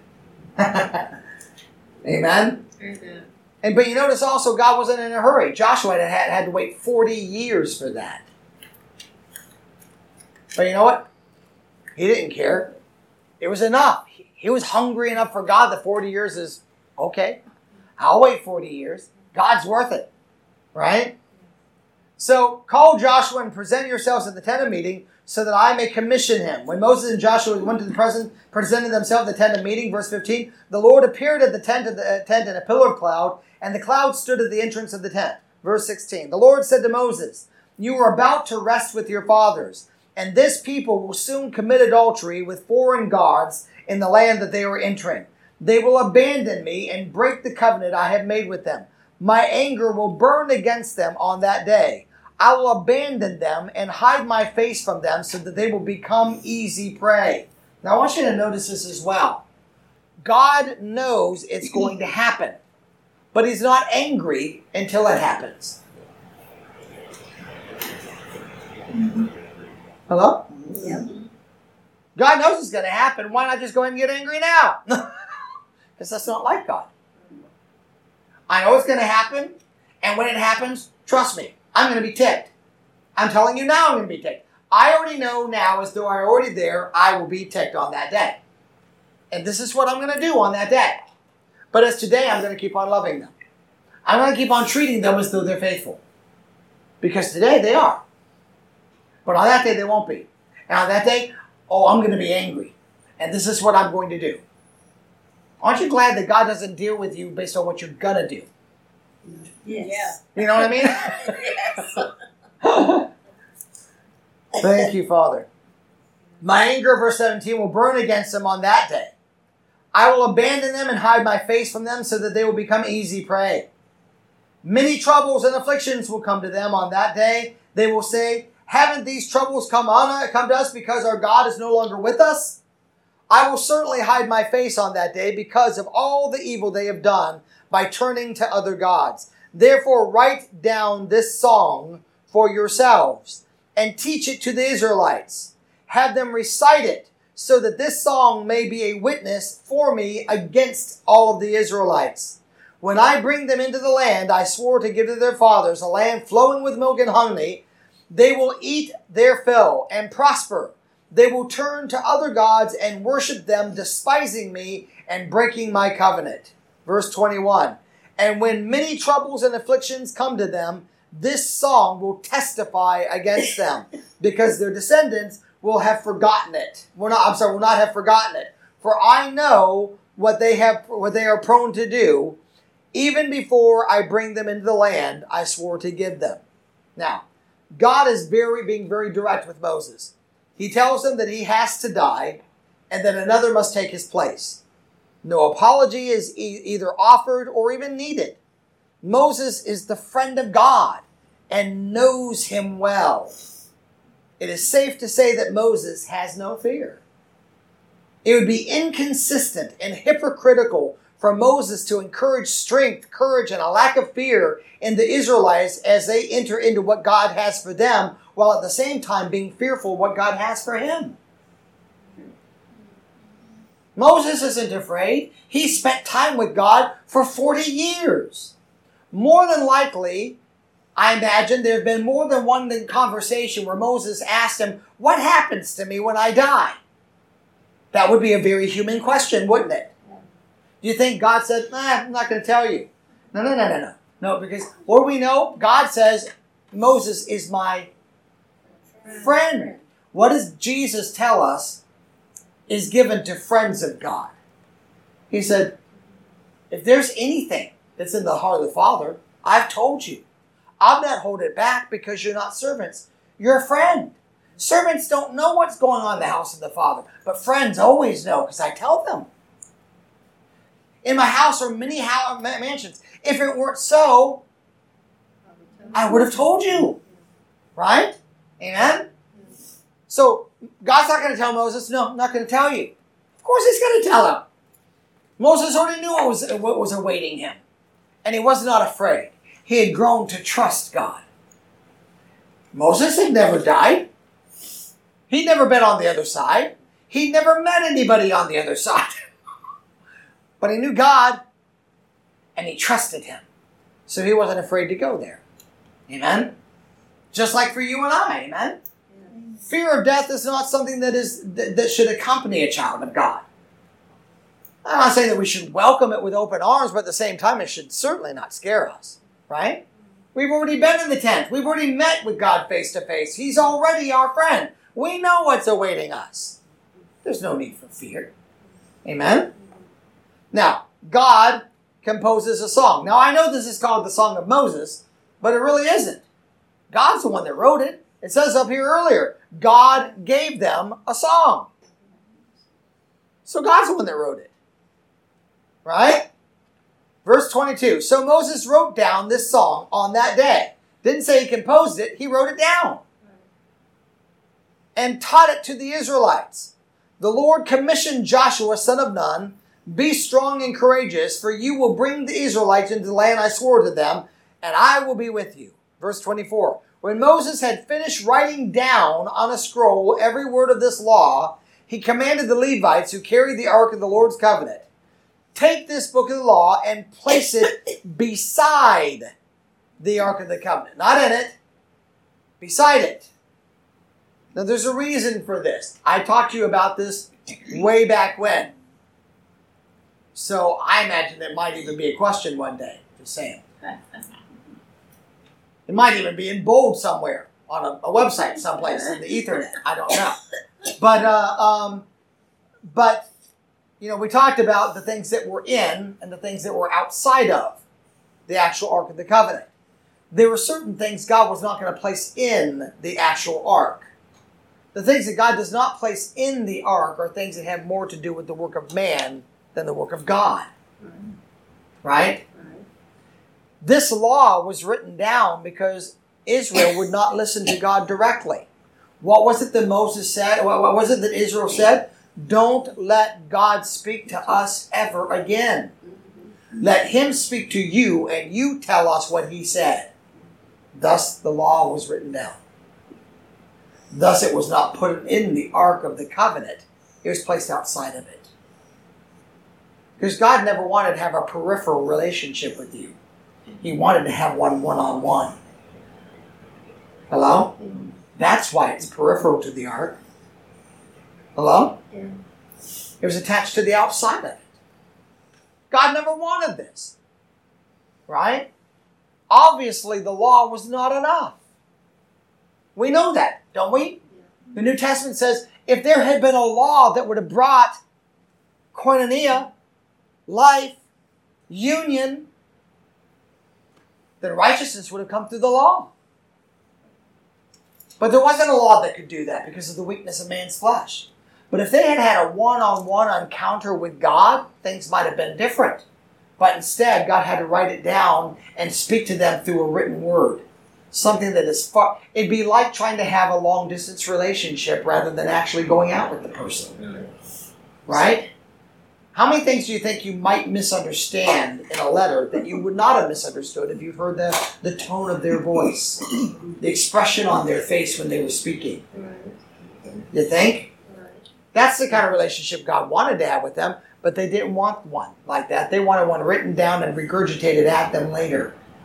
Amen? Amen. And but you notice also God wasn't in a hurry. Joshua had, had, had to wait forty years for that. But you know what? He didn't care. It was enough. He, he was hungry enough for God that forty years is okay. I'll wait forty years. God's worth it. Right? So call Joshua and present yourselves at the tent of meeting so that I may commission him. When Moses and Joshua went to the present, presented themselves at the tent of meeting, verse fifteen, the Lord appeared at the tent of the uh, tent in a pillar of cloud, and the cloud stood at the entrance of the tent. Verse sixteen, the Lord said to Moses, "You are about to rest with your fathers, and this people will soon commit adultery with foreign gods in the land that they are entering. They will abandon me and break the covenant I have made with them. My anger will burn against them on that day. I will abandon them and hide my face from them so that they will become easy prey." Now I want you to notice this as well. God knows it's going to happen, but he's not angry until it happens. Hello? Yeah. God knows it's going to happen. Why not just go ahead and get angry now? Because that's not like God. I know it's going to happen, and when it happens, trust me, I'm going to be ticked. I'm telling you now I'm going to be ticked. I already know now, as though I'm already there, I will be ticked on that day. And this is what I'm going to do on that day. But as today, I'm going to keep on loving them. I'm going to keep on treating them as though they're faithful. Because today they are. But on that day, they won't be. And on that day, oh, I'm going to be angry. And this is what I'm going to do. Aren't you glad that God doesn't deal with you based on what you're going to do? Yes. You know what I mean? Yes. Thank you, Father. My anger, verse seventeen, will burn against them on that day. I will abandon them and hide my face from them so that they will become easy prey. Many troubles and afflictions will come to them on that day. They will say, "Haven't these troubles come on come to us because our God is no longer with us?" I will certainly hide my face on that day because of all the evil they have done by turning to other gods. Therefore, write down this song for yourselves and teach it to the Israelites. Have them recite it so that this song may be a witness for me against all of the Israelites. When I bring them into the land I swore to give to their fathers, a land flowing with milk and honey, they will eat their fill and prosper. They will turn to other gods and worship them, despising me and breaking my covenant. Verse twenty-one, and when many troubles and afflictions come to them, this song will testify against them, because their descendants will have forgotten it. Will not, I'm sorry, will not have forgotten it. For I know what they have, what they are prone to do, even before I bring them into the land I swore to give them. Now, God is very being very direct with Moses. He tells him that he has to die, and that another must take his place. No apology is e- either offered or even needed. Moses is the friend of God and knows him well. It is safe to say that Moses has no fear. It would be inconsistent and hypocritical for Moses to encourage strength, courage, and a lack of fear in the Israelites as they enter into what God has for them, while at the same time being fearful of what God has for him. Moses isn't afraid. He spent time with God for forty years. More than likely, I imagine there have been more than one conversation where Moses asked him, what happens to me when I die? That would be a very human question, wouldn't it? Do you think God said, nah, I'm not going to tell you? No, no, no, no, no. No, because what we know, God says, Moses is my friend. What does Jesus tell us is given to friends of God? He said, if there's anything that's in the heart of the Father, I've told you. I'm not holding it back because you're not servants. You're a friend. Servants don't know what's going on in the house of the Father, but friends always know because I tell them. In my house are many mansions. If it weren't so, I would have told you. Right? Amen? So, God's not going to tell Moses, no, I'm not going to tell you. Of course he's going to tell him. Moses already knew what was, what was awaiting him. And he was not afraid. He had grown to trust God. Moses had never died. He'd never been on the other side. He'd never met anybody on the other side. But he knew God, and he trusted him. So he wasn't afraid to go there. Amen? Just like for you and I, amen? Fear of death is not something that is that, that should accompany a child of God. I'm not saying that we should welcome it with open arms, but at the same time, it should certainly not scare us. Right? We've already been in the tent. We've already met with God face to face. He's already our friend. We know what's awaiting us. There's no need for fear. Amen? Now, God composes a song. Now, I know this is called the Song of Moses, but it really isn't. God's the one that wrote it. It says up here earlier, God gave them a song. So God's the one that wrote it. Right? Verse twenty-two, so Moses wrote down this song on that day. Didn't say he composed it, he wrote it down. And taught it to the Israelites. The Lord commissioned Joshua, son of Nun, be strong and courageous, for you will bring the Israelites into the land I swore to them, and I will be with you. Verse twenty-four, when Moses had finished writing down on a scroll every word of this law, he commanded the Levites who carried the ark of the Lord's covenant, take this book of the law and place it beside the Ark of the Covenant. Not in it, beside it. Now there's a reason for this. I talked to you about this way back when. So I imagine there might even be a question one day. Just saying. It might even be in bold somewhere on a, a website someplace in the Ethernet. I don't know. But, uh, um, but, you know, we talked about the things that were in and the things that were outside of the actual Ark of the Covenant. There were certain things God was not going to place in the actual Ark. The things that God does not place in the Ark are things that have more to do with the work of man than the work of God. Right? This law was written down because Israel would not listen to God directly. What was it that Moses said? What was it that Israel said? Don't let God speak to us ever again. Let him speak to you and you tell us what he said. Thus the law was written down. Thus it was not put in the Ark of the Covenant. It was placed outside of it. Because God never wanted to have a peripheral relationship with you. He wanted to have one one-on-one. Hello? That's why it's peripheral to the Ark. Hello? Yeah. It was attached to the outside of it. God never wanted this. Right? Obviously, the law was not enough. We know that, don't we? The New Testament says, if there had been a law that would have brought koinonia, life, union, then righteousness would have come through the law. But there wasn't a law that could do that because of the weakness of man's flesh. But if they had had a one-on-one encounter with God, things might have been different. But instead, God had to write it down and speak to them through a written word. Something that is far... It'd be like trying to have a long-distance relationship rather than actually going out with the person. Right? How many things do you think you might misunderstand in a letter that you would not have misunderstood if you heard the, the tone of their voice? The expression on their face when they were speaking? You think? That's the kind of relationship God wanted to have with them, but they didn't want one like that. They wanted one written down and regurgitated at them later.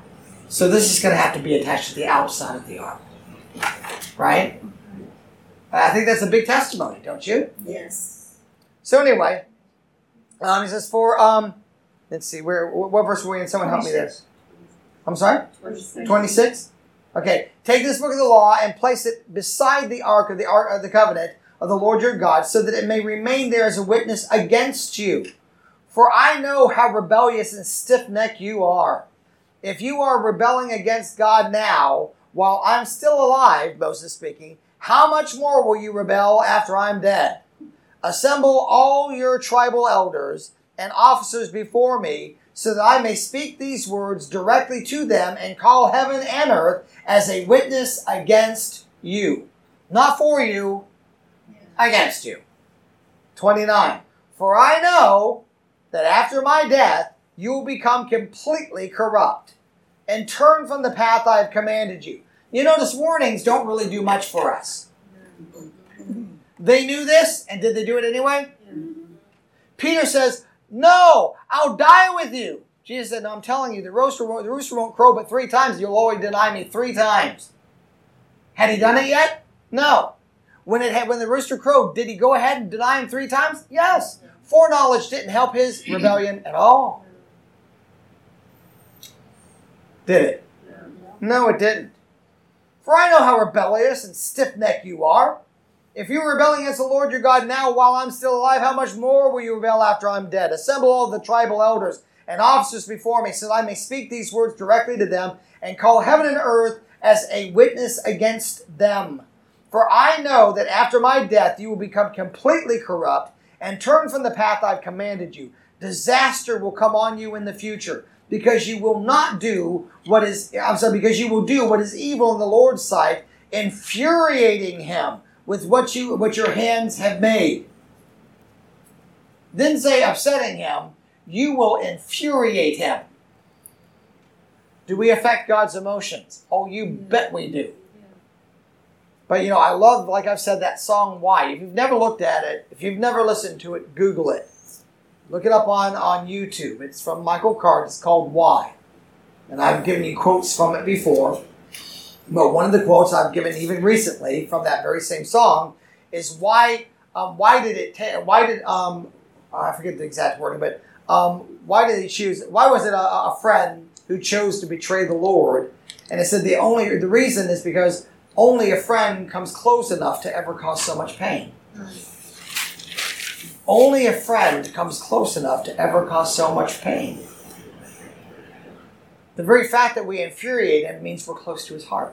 So this is going to have to be attached to the outside of the ark. Right? I think that's a big testimony, don't you? Yes. So anyway, um, he says for, um, let's see, where what verse were we in? Someone help me there. I'm sorry? twenty-six? Okay. Take this book of the law and place it beside the ark of the ark of the covenant of the Lord your God, so that it may remain there as a witness against you. For I know how rebellious and stiff-necked you are. If you are rebelling against God now, while I'm still alive, Moses speaking, how much more will you rebel after I'm dead? Assemble all your tribal elders and officers before me, so that I may speak these words directly to them and call heaven and earth as a witness against you. Not for you, against you. twenty-nine. For I know that after my death you will become completely corrupt and turn from the path I have commanded you. You notice warnings don't really do much for us. They knew this, and did they do it anyway? Peter says, no, I'll die with you. Jesus said, no, I'm telling you, the rooster won't, the rooster won't crow but three times. You'll always deny me three times. Had he done it yet? No. When it had, when the rooster crowed, did he go ahead and deny him three times? Yes. Foreknowledge didn't help his rebellion at all. Did it? No, it didn't. For I know how rebellious and stiff-necked you are. If you are rebelling against the Lord your God now while I'm still alive, how much more will you rebel after I'm dead? Assemble all the tribal elders and officers before me, so that I may speak these words directly to them and call heaven and earth as a witness against them. For I know that after my death you will become completely corrupt and turn from the path I've commanded you. Disaster will come on you in the future, because you will not do what is, I'm sorry, because you will do what is evil in the Lord's sight, infuriating him with what you what your hands have made. Then say upsetting him, you will infuriate him. Do we affect God's emotions? Oh, you bet we do. But you know, I love, like I've said, that song, Why. If you've never looked at it, if you've never listened to it, Google it. Look it up on, on YouTube. It's from Michael Card. It's called Why. And I've given you quotes from it before. But one of the quotes I've given even recently from that very same song is why um, why did it ta- why did um I forget the exact wording, but um why did he choose why was it a, a friend who chose to betray the Lord? And it said the only the reason is because only a friend comes close enough to ever cause so much pain. Only a friend comes close enough to ever cause so much pain. The very fact that we infuriate him means we're close to his heart.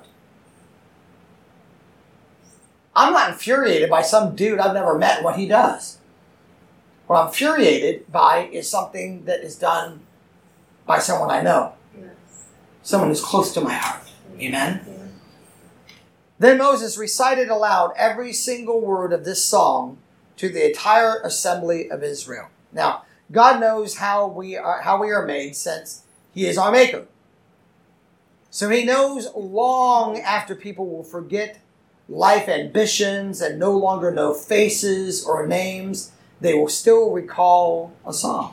I'm not infuriated by some dude I've never met and what he does. What I'm infuriated by is something that is done by someone I know. Yes. Someone who's close to my heart. Amen? Yes. Then Moses recited aloud every single word of this song to the entire assembly of Israel. Now, God knows how we are, how we are made, since he is our maker. So he knows long after people will forget life ambitions and no longer know faces or names, they will still recall a song.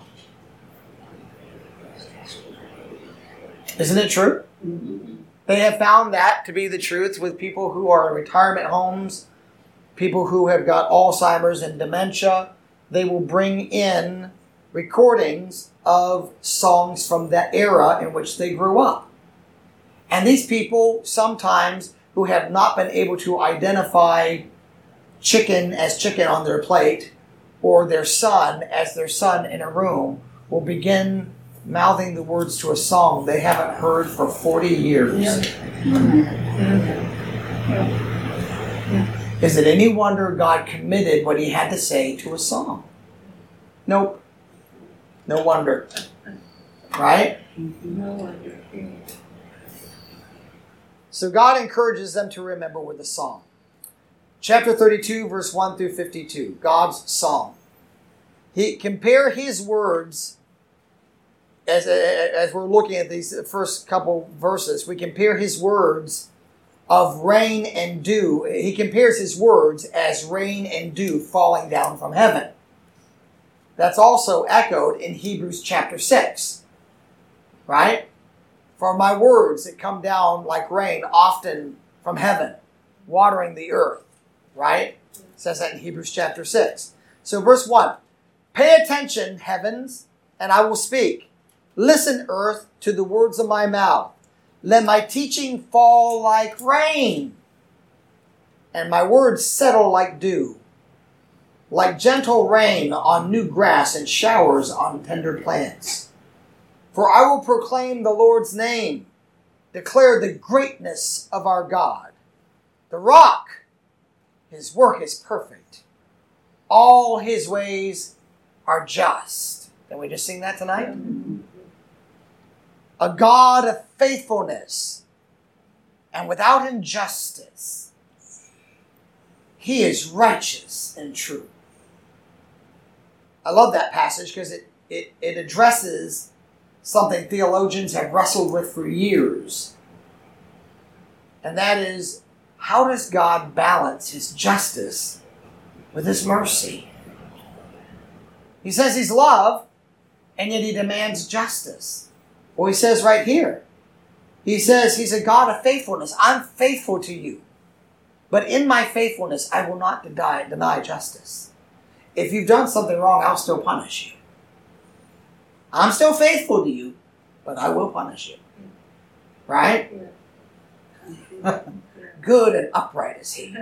Isn't it true? They have found that to be the truth with people who are in retirement homes, people who have got Alzheimer's and dementia. They will bring in recordings of songs from that era in which they grew up. And these people, sometimes, who have not been able to identify chicken as chicken on their plate, or their son as their son in a room, will begin mouthing the words to a song they haven't heard for forty years. Is it any wonder God committed what he had to say to a song? Nope. No wonder. Right? No wonder. So God encourages them to remember with a song. Chapter thirty-two, verse one through fifty-two. God's song. He compare his words, as, as we're looking at these first couple verses, we compare his words of rain and dew. He compares his words as rain and dew falling down from heaven. That's also echoed in Hebrews chapter six. Right? For my words that come down like rain often from heaven, watering the earth. Right? It says that in Hebrews chapter six. So verse one. Pay attention, heavens, and I will speak. Listen, earth, to the words of my mouth. Let my teaching fall like rain, and my words settle like dew, like gentle rain on new grass and showers on tender plants. For I will proclaim the Lord's name, declare the greatness of our God. The rock, his work is perfect. All his ways are just. Can we just sing that tonight? A God of faithfulness and without injustice. He is righteous and true. I love that passage because it, it, it addresses something theologians have wrestled with for years. And that is, how does God balance his justice with his mercy? He says he's love, and yet he demands justice. Well, he says right here, he says he's a God of faithfulness. I'm faithful to you. But in my faithfulness, I will not deny, deny justice. If you've done something wrong, I'll still punish you. I'm still faithful to you, but I will punish you. Right? Good and upright is he.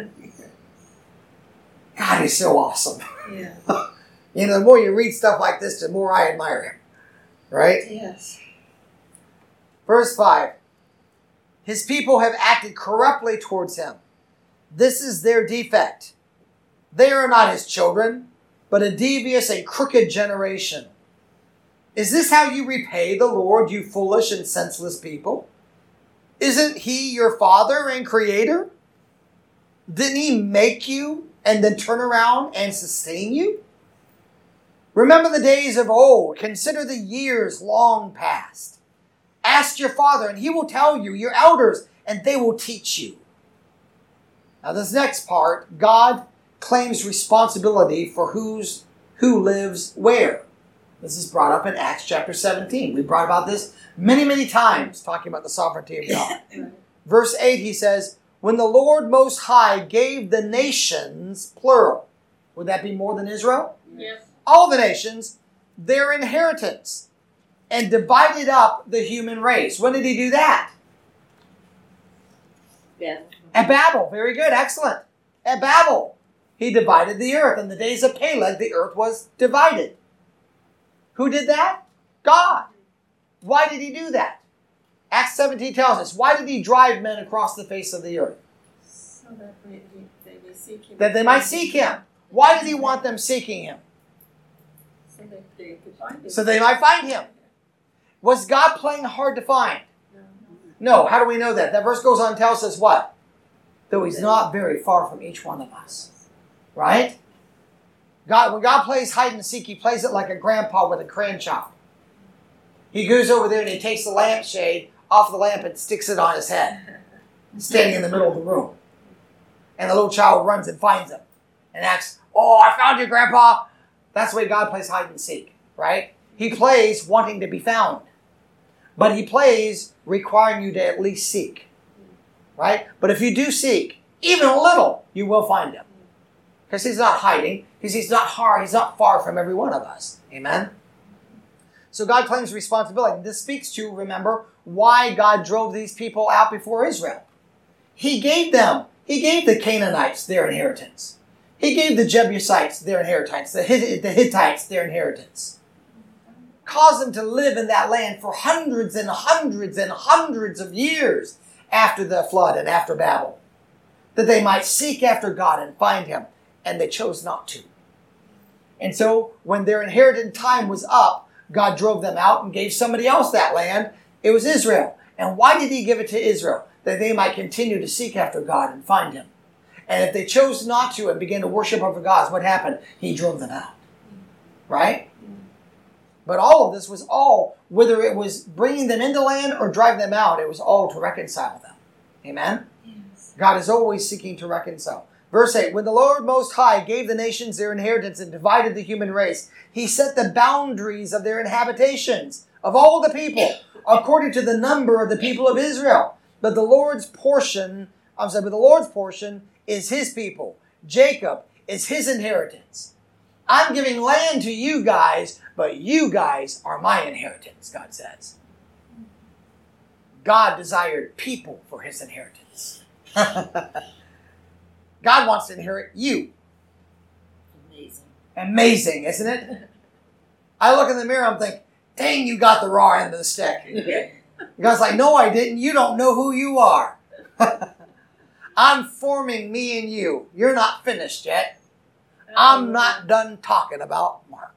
God is so awesome. Yeah. You know, the more you read stuff like this, the more I admire him. Right? Yes. Verse five. His people have acted corruptly towards him. This is their defect. They are not his children, but a devious and crooked generation. Is this how you repay the Lord, you foolish and senseless people? Isn't he your father and creator? Didn't he make you and then turn around and sustain you? Remember the days of old. Consider the years long past. Ask your father, and he will tell you, your elders, and they will teach you. Now this next part, God claims responsibility for who's who lives where. This is brought up in Acts chapter seventeen. We brought about this many, many times, talking about the sovereignty of God. Verse eight, he says, when the Lord Most High gave the nations, plural. Would that be more than Israel? Yes. All the nations, their inheritance, and divided up the human race. When did he do that? Yeah. At Babel. Very good. Excellent. At Babel. He divided the earth. In the days of Peleg, the earth was divided. Who did that? God. Why did he do that? Acts seventeen tells us. Why did he drive men across the face of the earth? So that they, they, they seek him. That they might seek him. Why did he want them seeking him? So that they could find him. So they might find him. Was God playing hard to find? No. No. How do we know that? That verse goes on and tells us what? Though he's not very far from each one of us. Right? God, when God plays hide and seek, he plays it like a grandpa with a crayon chop. He goes over there and he takes the lampshade off the lamp and sticks it on his head, standing in the middle of the room. And the little child runs and finds him and asks, oh, I found you, Grandpa. That's the way God plays hide and seek, right? He plays wanting to be found. But he plays requiring you to at least seek, right? But if you do seek, even a little, you will find him. Because he's not hiding, because he's not hard, he's not far from every one of us. Amen? So God claims responsibility. This speaks to, remember, why God drove these people out before Israel. He gave them, he gave the Canaanites their inheritance. He gave the Jebusites their inheritance, the Hittites their inheritance. Caused them to live in that land for hundreds and hundreds and hundreds of years after the flood and after Babel. That they might seek after God and find him. And they chose not to. And so when their inherited time was up, God drove them out and gave somebody else that land. It was Israel. And why did he give it to Israel? That they might continue to seek after God and find him. And if they chose not to and began to worship other gods, what happened? He drove them out. Right? But all of this was all, whether it was bringing them into land or driving them out, it was all to reconcile them. Amen? Yes. God is always seeking to reconcile. Verse eight, when the Lord Most High gave the nations their inheritance and divided the human race, he set the boundaries of their inhabitations, of all the people, according to the number of the people of Israel. But the Lord's portion, I'm sorry, but the Lord's portion is his people. Jacob is his inheritance. I'm giving land to you guys, but you guys are my inheritance, God says. God desired people for his inheritance. God wants to inherit you. Amazing. Amazing, isn't it? I look in the mirror, I'm thinking, dang, you got the raw end of the stick. God's like, no, I didn't. You don't know who you are. I'm forming me and you. You're not finished yet. I'm not done talking about Mark.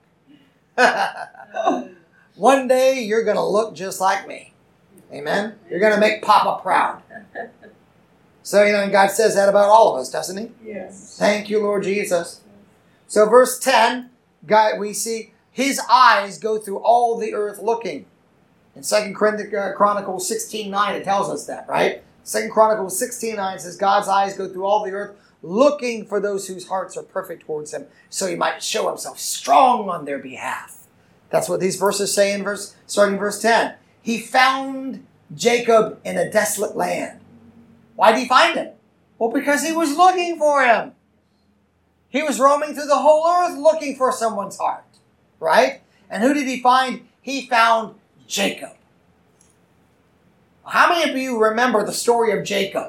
One day, you're going to look just like me. Amen? You're going to make Papa proud. So, you know, and God says that about all of us, doesn't he? Yes. Thank you, Lord Jesus. So verse ten, God, we see his eyes go through all the earth looking. In Second Chronicles sixteen nine, it tells us that, right? Second Chronicles sixteen nine says, God's eyes go through all the earth looking for those whose hearts are perfect towards him, so he might show himself strong on their behalf. That's what these verses say in verse, starting in verse ten. He found Jacob in a desolate land. Why did he find him? Well, because he was looking for him. He was roaming through the whole earth looking for someone's heart, right? And who did he find? He found Jacob. How many of you remember the story of Jacob?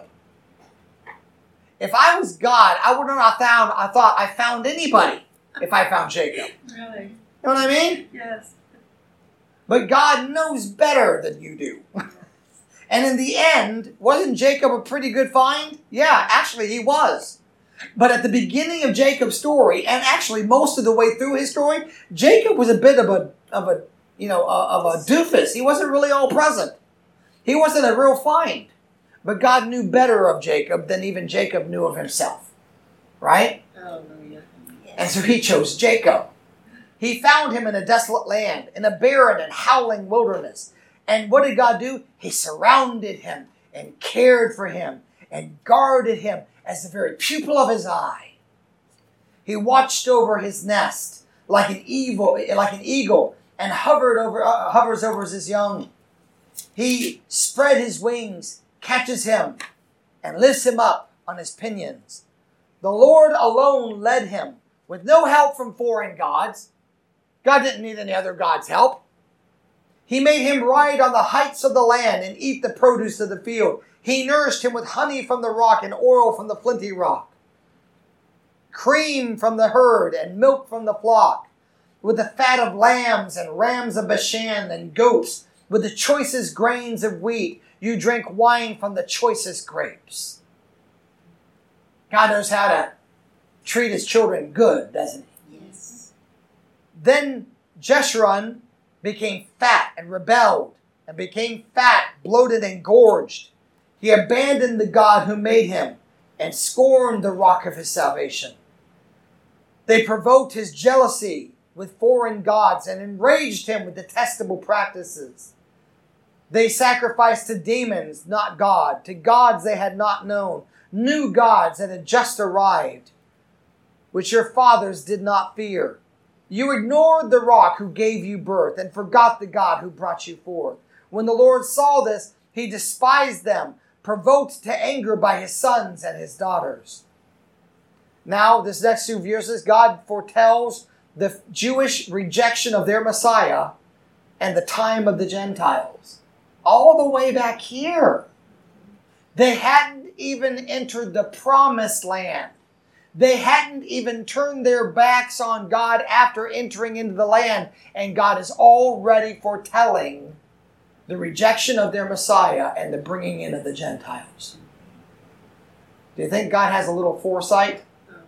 If I was God, I would not have found, I thought I found anybody if I found Jacob. Really? You know what I mean? Yes. But God knows better than you do. And in the end, wasn't Jacob a pretty good find? Yeah, actually he was. But at the beginning of Jacob's story, and actually most of the way through his story, Jacob was a bit of a, of a, you know, of a doofus. He wasn't really all present. He wasn't a real find. But God knew better of Jacob than even Jacob knew of himself. Right? Hallelujah. And so he chose Jacob. He found him in a desolate land, in a barren and howling wilderness. And what did God do? He surrounded him and cared for him and guarded him as the very pupil of his eye. He watched over his nest like an evil, like an eagle, and hovered over, uh, hovers over his young. He spread his wings, catches him, and lifts him up on his pinions. The Lord alone led him, with no help from foreign gods. God didn't need any other gods' help. He made him ride on the heights of the land and eat the produce of the field. He nourished him with honey from the rock and oil from the flinty rock, cream from the herd and milk from the flock, with the fat of lambs and rams of Bashan and goats, with the choicest grains of wheat. You drink wine from the choicest grapes. God knows how to treat his children good, doesn't he? Yes. Then Jeshurun became fat and rebelled, and became fat, bloated, and gorged. He abandoned the God who made him, and scorned the rock of his salvation. They provoked his jealousy with foreign gods, and enraged him with detestable practices. They sacrificed to demons, not God, to gods they had not known, new gods that had just arrived, which your fathers did not fear. You ignored the rock who gave you birth, and forgot the God who brought you forth. When the Lord saw this, he despised them, provoked to anger by his sons and his daughters. Now, this next few verses, God foretells the Jewish rejection of their Messiah and the time of the Gentiles. All the way back here. They hadn't even entered the promised land. They hadn't even turned their backs on God after entering into the land. And God is already foretelling the rejection of their Messiah and the bringing in of the Gentiles. Do you think God has a little foresight?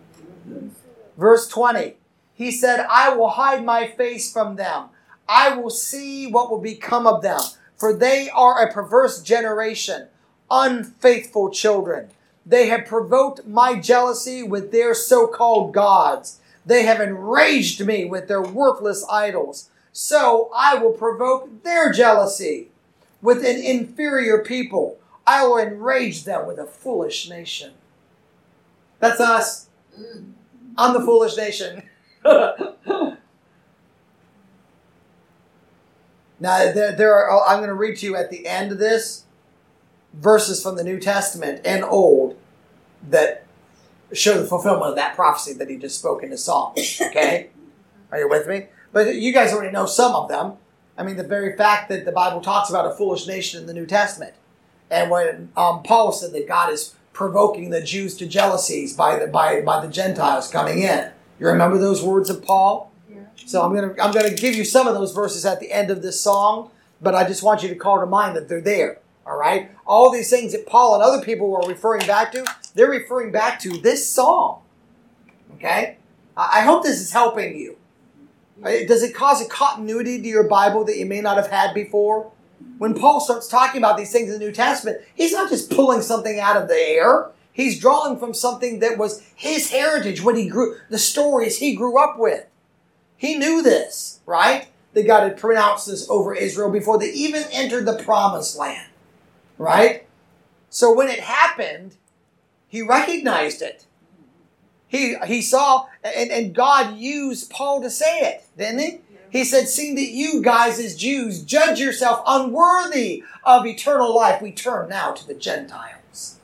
Verse twenty. He said, I will hide my face from them. I will see what will become of them. For they are a perverse generation, unfaithful children. They have provoked my jealousy with their so-called gods. They have enraged me with their worthless idols. So I will provoke their jealousy with an inferior people. I will enrage them with a foolish nation. That's us. I'm the foolish nation. Now, there, there are, I'm going to read to you at the end of this verses from the New Testament and Old that show the fulfillment of that prophecy that he just spoke in his psalm. Okay? Are you with me? But you guys already know some of them. I mean, the very fact that the Bible talks about a foolish nation in the New Testament. And when um, Paul said that God is provoking the Jews to jealousies by the by by the Gentiles coming in. You remember those words of Paul? Yeah. So I'm gonna I'm gonna give you some of those verses at the end of this song, but I just want you to call to mind that they're there. All right? All these things that Paul and other people were referring back to, they're referring back to this song. Okay? I, I hope this is helping you. Does it cause a continuity to your Bible that you may not have had before? When Paul starts talking about these things in the New Testament, he's not just pulling something out of the air. He's drawing from something that was his heritage, what he grew, the stories he grew up with. He knew this, right? That God had pronounced this over Israel before they even entered the promised land, right? So when it happened, he recognized it. He he saw, and, and God used Paul to say it, didn't he? He said, seeing that you guys as Jews judge yourself unworthy of eternal life, we turn now to the Gentiles.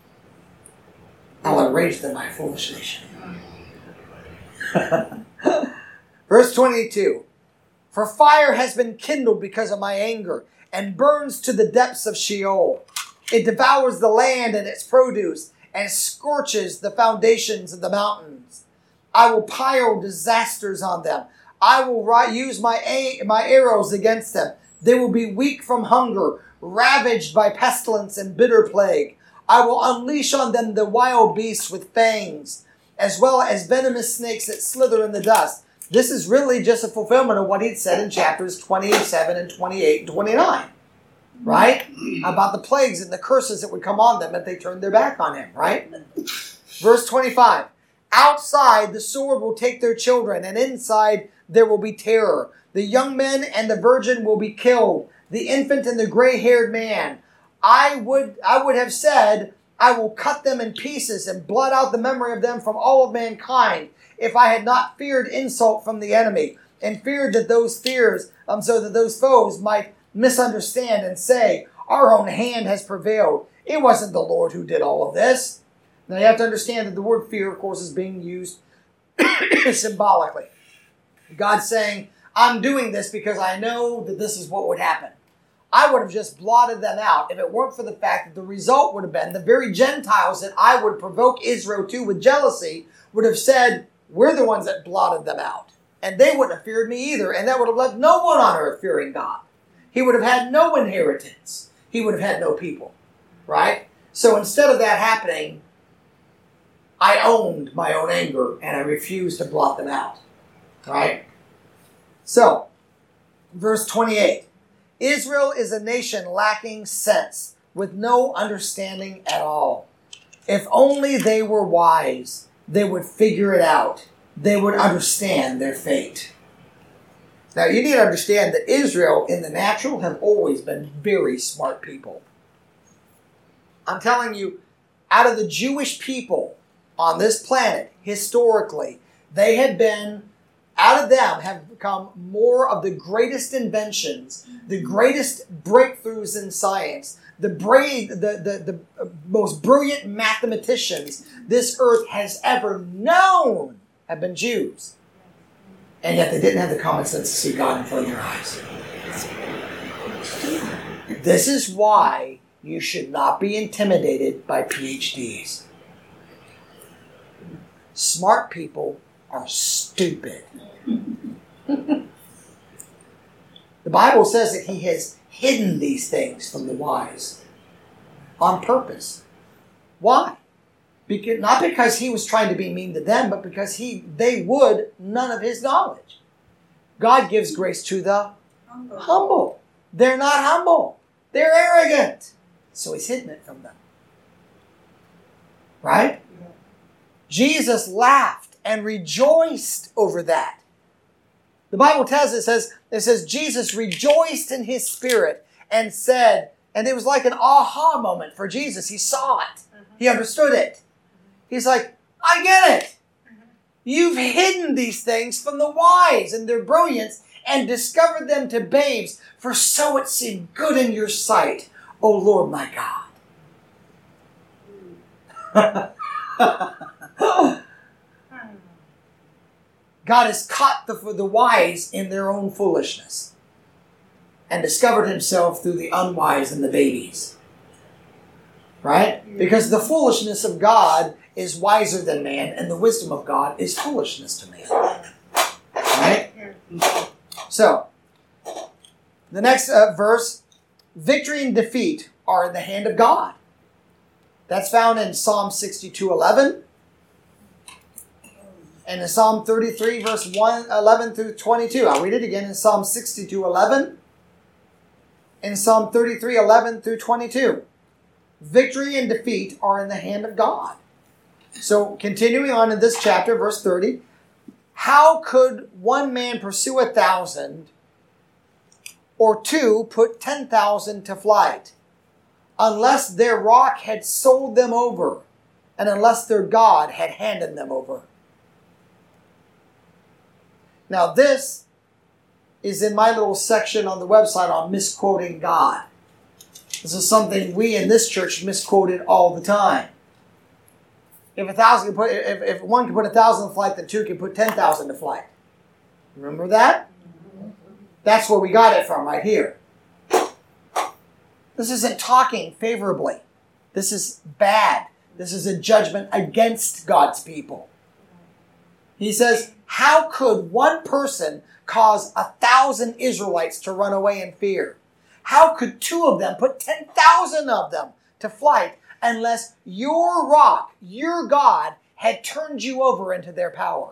I'll enrage them, my foolish nation. Verse twenty-two. For fire has been kindled because of my anger, and burns to the depths of Sheol. It devours the land and its produce, and scorches the foundations of the mountains. I will pile disasters on them. I will use my, a- my arrows against them. They will be weak from hunger, ravaged by pestilence and bitter plague. I will unleash on them the wild beasts with fangs, as well as venomous snakes that slither in the dust. This is really just a fulfillment of what he'd said in chapters twenty-seven and twenty-eight and twenty-nine. Right? About the plagues and the curses that would come on them if they turned their back on him. Right? Verse twenty-five. Outside the sword will take their children, and inside there will be terror. The young men and the virgin will be killed, the infant and the gray-haired man. I would, I would have said, I will cut them in pieces and blot out the memory of them from all of mankind, if I had not feared insult from the enemy, and feared that those fears, um, so that those foes might misunderstand and say, our own hand has prevailed. It wasn't the Lord who did all of this. Now you have to understand that the word fear, of course, is being used symbolically. God's saying, I'm doing this because I know that this is what would happen. I would have just blotted them out if it weren't for the fact that the result would have been the very Gentiles that I would provoke Israel to with jealousy would have said, we're the ones that blotted them out. And they wouldn't have feared me either. And that would have left no one on earth fearing God. He would have had no inheritance. He would have had no people. Right? So instead of that happening, I owned my own anger and I refused to blot them out. Right? So, verse twenty-eight. Israel is a nation lacking sense, with no understanding at all. If only they were wise, they would figure it out. They would understand their fate. Now, you need to understand that Israel, in the natural, have always been very smart people. I'm telling you, out of the Jewish people on this planet, historically, they have been, out of them have come more of the greatest inventions, the greatest breakthroughs in science, the, bra- the, the, the most brilliant mathematicians this earth has ever known have been Jews. And yet they didn't have the common sense to see God in front of their eyes. This is why you should not be intimidated by P H Ds. Smart people are stupid. The Bible says that he has hidden these things from the wise on purpose. Why? Because, not because he was trying to be mean to them, but because he they would none of his knowledge. God gives grace to the humble. humble. They're not humble. They're arrogant. So he's hidden it from them. Right? Yeah. Jesus laughed and rejoiced over that. The Bible tells us, it says, it says Jesus rejoiced in his spirit and said, and it was like an aha moment for Jesus. He saw it. Uh-huh. He understood it. He's like, I get it. Uh-huh. You've hidden these things from the wise and their brilliance, and discovered them to babes, for so it seemed good in your sight, O Lord my God. God has caught the, the wise in their own foolishness and discovered himself through the unwise and the babies. Right? Because the foolishness of God is wiser than man, and the wisdom of God is foolishness to man. Right? So, the next uh, verse, victory and defeat are in the hand of God. That's found in Psalm sixty-two eleven. And in Psalm thirty-three, verse one, eleven through twenty-two. I'll read it again in Psalm sixty-two eleven. In Psalm thirty-three eleven through twenty-two. Victory and defeat are in the hand of God. So, continuing on in this chapter, verse thirty. How could one man pursue a thousand, or two put ten thousand to flight, unless their rock had sold them over, and unless their God had handed them over? Now this is in my little section on the website on misquoting God. This is something we in this church misquoted all the time. If a thousand can put, if, if one can put a thousand to flight, then two can put ten thousand to flight. Remember that? That's where we got it from, right here. This isn't talking favorably. This is bad. This is a judgment against God's people. He says, how could one person cause a thousand Israelites to run away in fear? How could two of them put ten thousand of them to flight unless your rock, your God, had turned you over into their power?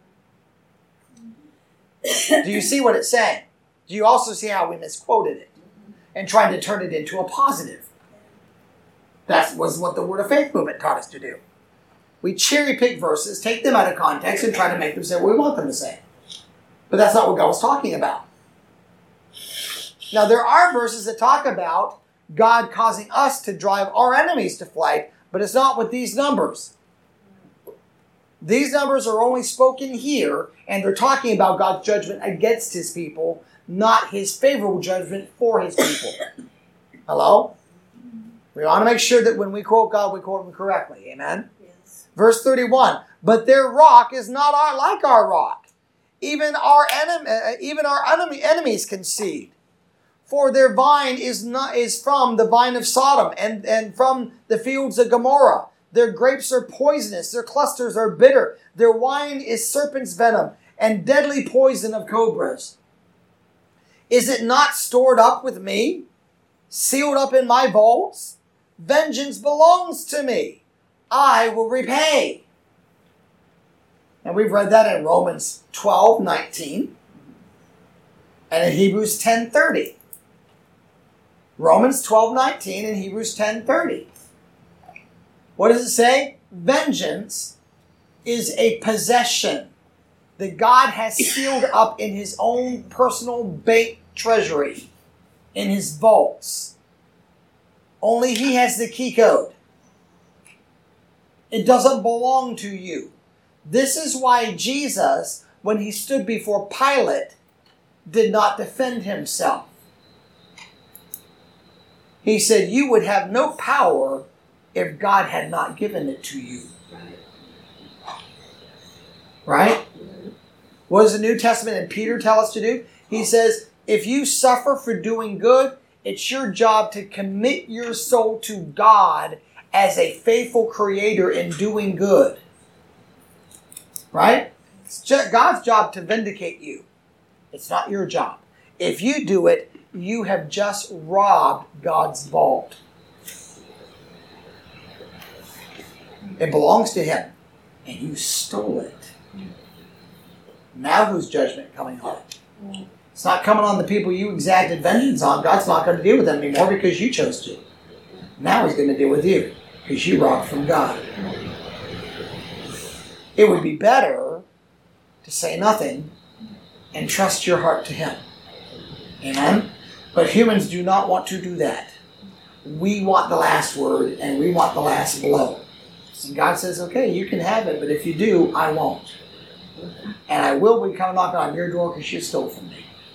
Do you see what it's saying? Do you also see how we misquoted it and tried to turn it into a positive? That was what the Word of Faith movement taught us to do. We cherry pick verses, take them out of context, and try to make them say what we want them to say. But that's not what God was talking about. Now, there are verses that talk about God causing us to drive our enemies to flight, but it's not with these numbers. These numbers are only spoken here, and they're talking about God's judgment against His people, not His favorable judgment for His people. Hello? We want to make sure that when we quote God, we quote Him correctly. Amen? Yes. Verse thirty-one, but their rock is not our, like our rock. Even our, enemy, uh, even our enemy, enemies concede. For their vine is not is from the vine of Sodom and, and from the fields of Gomorrah. Their grapes are poisonous, their clusters are bitter. Their wine is serpent's venom and deadly poison of cobras. Is it not stored up with me, sealed up in my vaults? Vengeance belongs to me. I will repay. And we've read that in Romans twelve nineteen and in Hebrews ten thirty. Romans twelve nineteen and Hebrews ten thirty. What does it say? Vengeance is a possession that God has sealed up in His own personal bank treasury, in His vaults. Only He has the key code. It doesn't belong to you. This is why Jesus, when He stood before Pilate, did not defend Himself. He said, you would have no power if God had not given it to you. Right? What does the New Testament and Peter tell us to do? He says, if you suffer for doing good, it's your job to commit your soul to God as a faithful creator in doing good. Right? It's God's job to vindicate you. It's not your job. If you do it, you have just robbed God's vault. It belongs to Him. And you stole it. Now whose judgment coming on? It's not coming on the people you exacted vengeance on. God's not going to deal with them anymore because you chose to. Now He's going to deal with you because you robbed from God. It would be better to say nothing and trust your heart to Him. Amen? But humans do not want to do that. We want the last word and we want the last blow. And God says, okay, you can have it, but if you do, I won't. And I will be coming knocking on your door because you stole from me.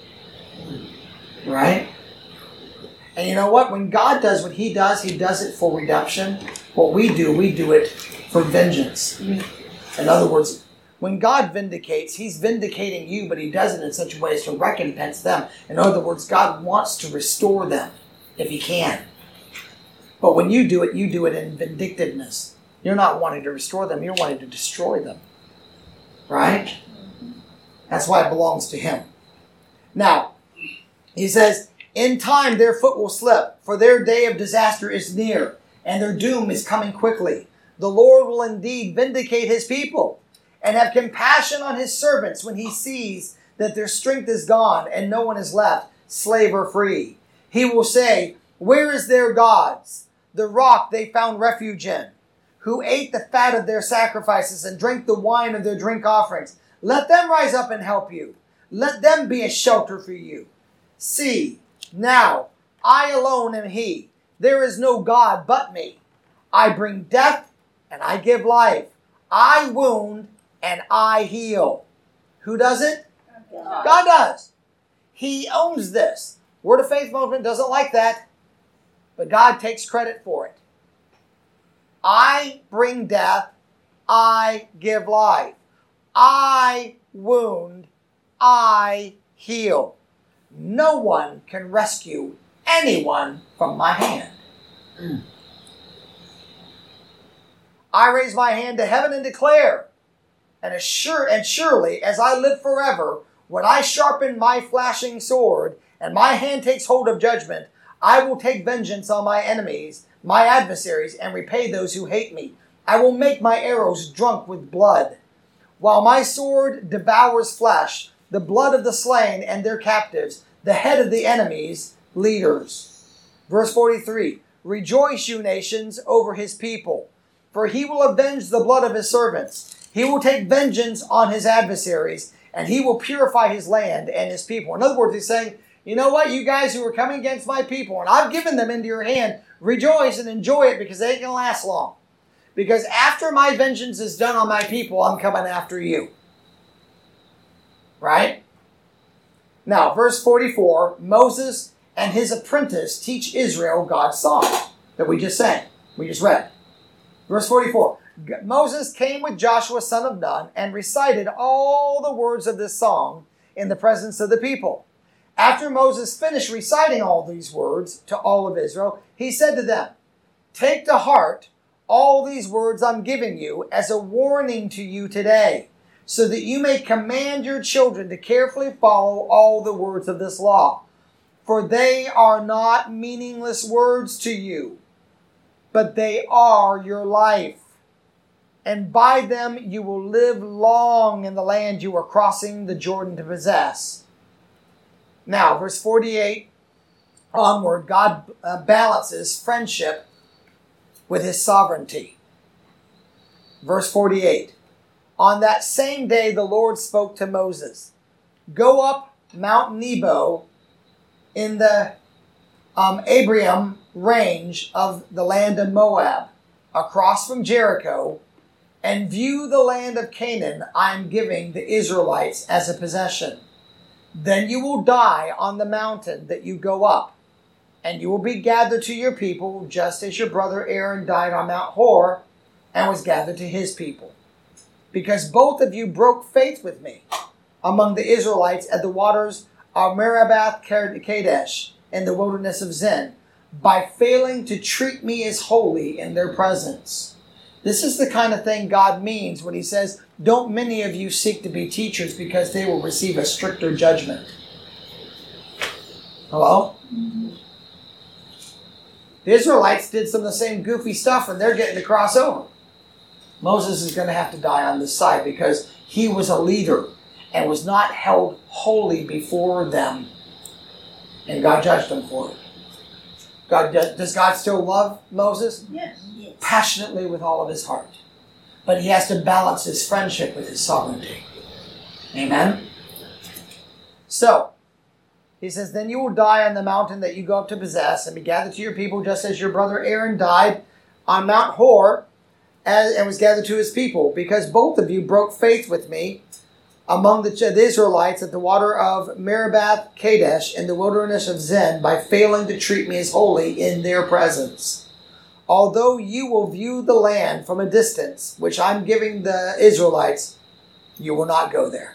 Right? And you know what? When God does what He does, He does it for redemption. What we do, we do it for vengeance. In other words, when God vindicates, He's vindicating you, but He does it in such a way as to recompense them. In other words, God wants to restore them if He can. But when you do it, you do it in vindictiveness. You're not wanting to restore them, you're wanting to destroy them. Right? That's why it belongs to Him. Now, He says, in time their foot will slip, for their day of disaster is near, and their doom is coming quickly. The Lord will indeed vindicate His people, and have compassion on His servants when He sees that their strength is gone, and no one is left, slave or free. He will say, where is their gods, the rock they found refuge in, who ate the fat of their sacrifices and drank the wine of their drink offerings? Let them rise up and help you. Let them be a shelter for you. See, now, I alone am He. There is no God but me. I bring death and I give life. I wound and I heal. Who does it? God. God does. He owns this. Word of Faith Movement doesn't like that, but God takes credit for it. I bring death. I give life. I wound. I heal. No one can rescue anyone from my hand. Mm. I raise my hand to heaven and declare, and assure, and surely as I live forever, when I sharpen my flashing sword and my hand takes hold of judgment, I will take vengeance on my enemies, my adversaries, and repay those who hate me. I will make my arrows drunk with blood, while my sword devours flesh, the blood of the slain and their captives, the head of the enemies' leaders. Verse forty-three, rejoice, you nations, over His people, for He will avenge the blood of His servants. He will take vengeance on His adversaries, and He will purify His land and His people. In other words, He's saying, you know what, you guys who are coming against my people, and I've given them into your hand, rejoice and enjoy it, because they ain't going to last long. Because after my vengeance is done on my people, I'm coming after you. Right? Now, verse forty-four, Moses and his apprentice teach Israel God's song that we just sang, we just read. Verse forty-four, Moses came with Joshua son of Nun and recited all the words of this song in the presence of the people. After Moses finished reciting all these words to all of Israel, he said to them, take to heart all these words I'm giving you as a warning to you today, so that you may command your children to carefully follow all the words of this law. For they are not meaningless words to you, but they are your life. And by them you will live long in the land you are crossing the Jordan to possess. Now, verse forty-eight onward, God uh, balances friendship with His sovereignty. Verse forty-eight. On that same day the Lord spoke to Moses, go up Mount Nebo in the um, Abraham range of the land of Moab, across from Jericho, and view the land of Canaan I am giving the Israelites as a possession. Then you will die on the mountain that you go up, and you will be gathered to your people, just as your brother Aaron died on Mount Hor and was gathered to his people. Because both of you broke faith with me among the Israelites at the waters of Merabath Kadesh in the wilderness of Zin, by failing to treat me as holy in their presence. This is the kind of thing God means when He says, don't many of you seek to be teachers, because they will receive a stricter judgment. Hello? Mm-hmm. The Israelites did some of the same goofy stuff, and they're getting to cross over. Moses is going to have to die on this side, because he was a leader and was not held holy before them, and God judged him for it. God, does God still love Moses? Yes. Yes. Passionately with all of his heart. But He has to balance his friendship with His sovereignty. Amen? So, He says, then you will die on the mountain that you go up to possess, and be gathered to your people, just as your brother Aaron died on Mount Hor and was gathered to his people, because both of you broke faith with me among the, the Israelites at the water of Meribah Kadesh in the wilderness of Zin by failing to treat me as holy in their presence. Although you will view the land from a distance, which I'm giving the Israelites, you will not go there.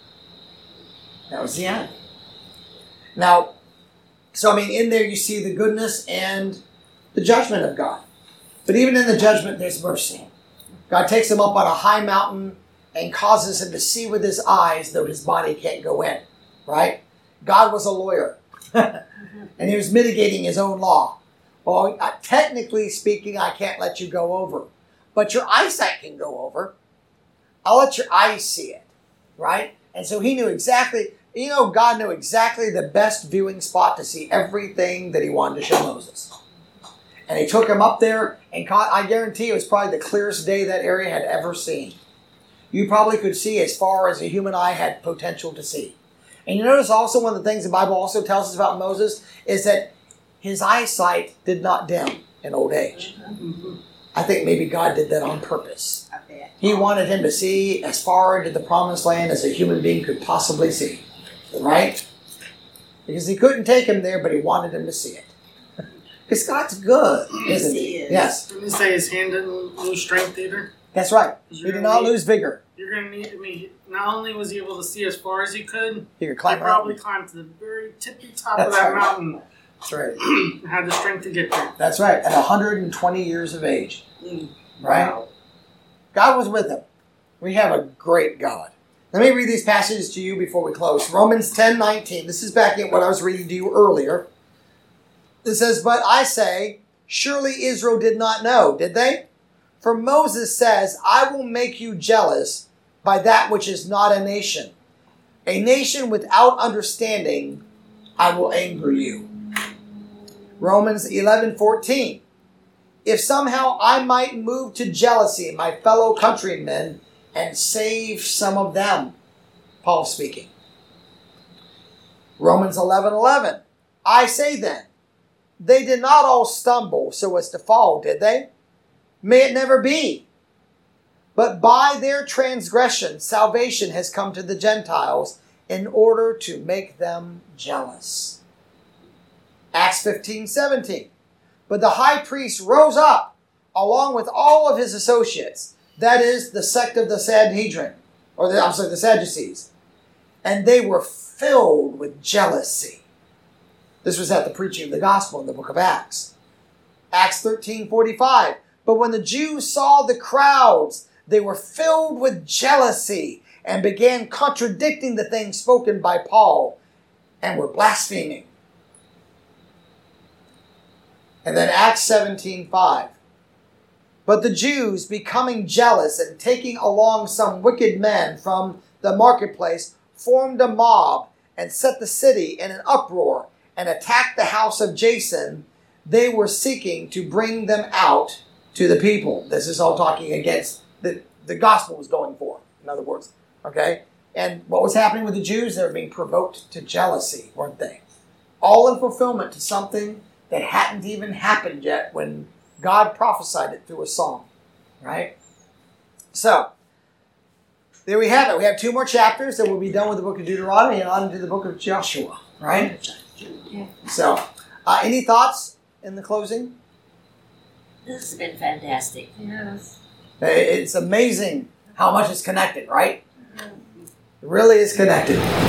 That was the end. Now, so I mean, in there you see the goodness and the judgment of God. But even in the judgment, there's mercy. God takes him up on a high mountain and causes him to see with his eyes, though his body can't go in. Right? God was a lawyer. And he was mitigating his own law. Well, uh, technically speaking, I can't let you go over. But your eyesight can go over. I'll let your eyes see it. Right? And so he knew exactly, you know, God knew exactly the best viewing spot to see everything that he wanted to show Moses. And he took him up there, and caught, I guarantee it was probably the clearest day that area had ever seen. You probably could see as far as a human eye had potential to see. And you notice also one of the things the Bible also tells us about Moses is that his eyesight did not dim in old age. Mm-hmm. I think maybe God did that on purpose. He wanted him to see as far into the promised land as a human being could possibly see. Right? Because he couldn't take him there, but he wanted him to see it. Because God's good, isn't he? Yes. Yes. Didn't he say his hand didn't lose strength either? That's right. He did not lose vigor. You're going to need to be, not only was he able to see as far as he could, He could he climb probably around. climbed to the very tippy top That's of that right. mountain That's right. and had the strength to get there. That's right. At one hundred twenty years of age. Mm. Right? Wow. God was with him. We have a great God. Let me read these passages to you before we close. Romans ten nineteen. This is back in what I was reading to you earlier. It says, but I say, surely Israel did not know, did they? For Moses says, I will make you jealous by that which is not a nation. A nation without understanding, I will anger you. Romans eleven fourteen. If somehow I might move to jealousy my fellow countrymen and save some of them. Paul speaking. Romans eleven eleven. I say then, they did not all stumble so as to fall, did they? May it never be. But by their transgression, salvation has come to the Gentiles in order to make them jealous. Acts fifteen seventeen. But the high priest rose up along with all of his associates, that is, the sect of the Sanhedrin, or the, I'm sorry, the Sadducees, and they were filled with jealousy. This was at the preaching of the gospel in the book of Acts. Acts thirteen forty-five. But when the Jews saw the crowds, they were filled with jealousy and began contradicting the things spoken by Paul and were blaspheming. And then Acts seventeen five. But the Jews, becoming jealous and taking along some wicked men from the marketplace, formed a mob and set the city in an uproar and attacked the house of Jason. They were seeking to bring them out to the people. This is all talking against the, the gospel was going for, in other words. Okay? And what was happening with the Jews? They were being provoked to jealousy, weren't they? All in fulfillment to something that hadn't even happened yet when God prophesied it through a song. Right? So, there we have it. We have two more chapters, and we'll be done with the book of Deuteronomy and on to the book of Joshua. Right? Yeah. So, uh, any thoughts in the closing? This has been fantastic. Yes. It's amazing how much is connected, right? It really is connected.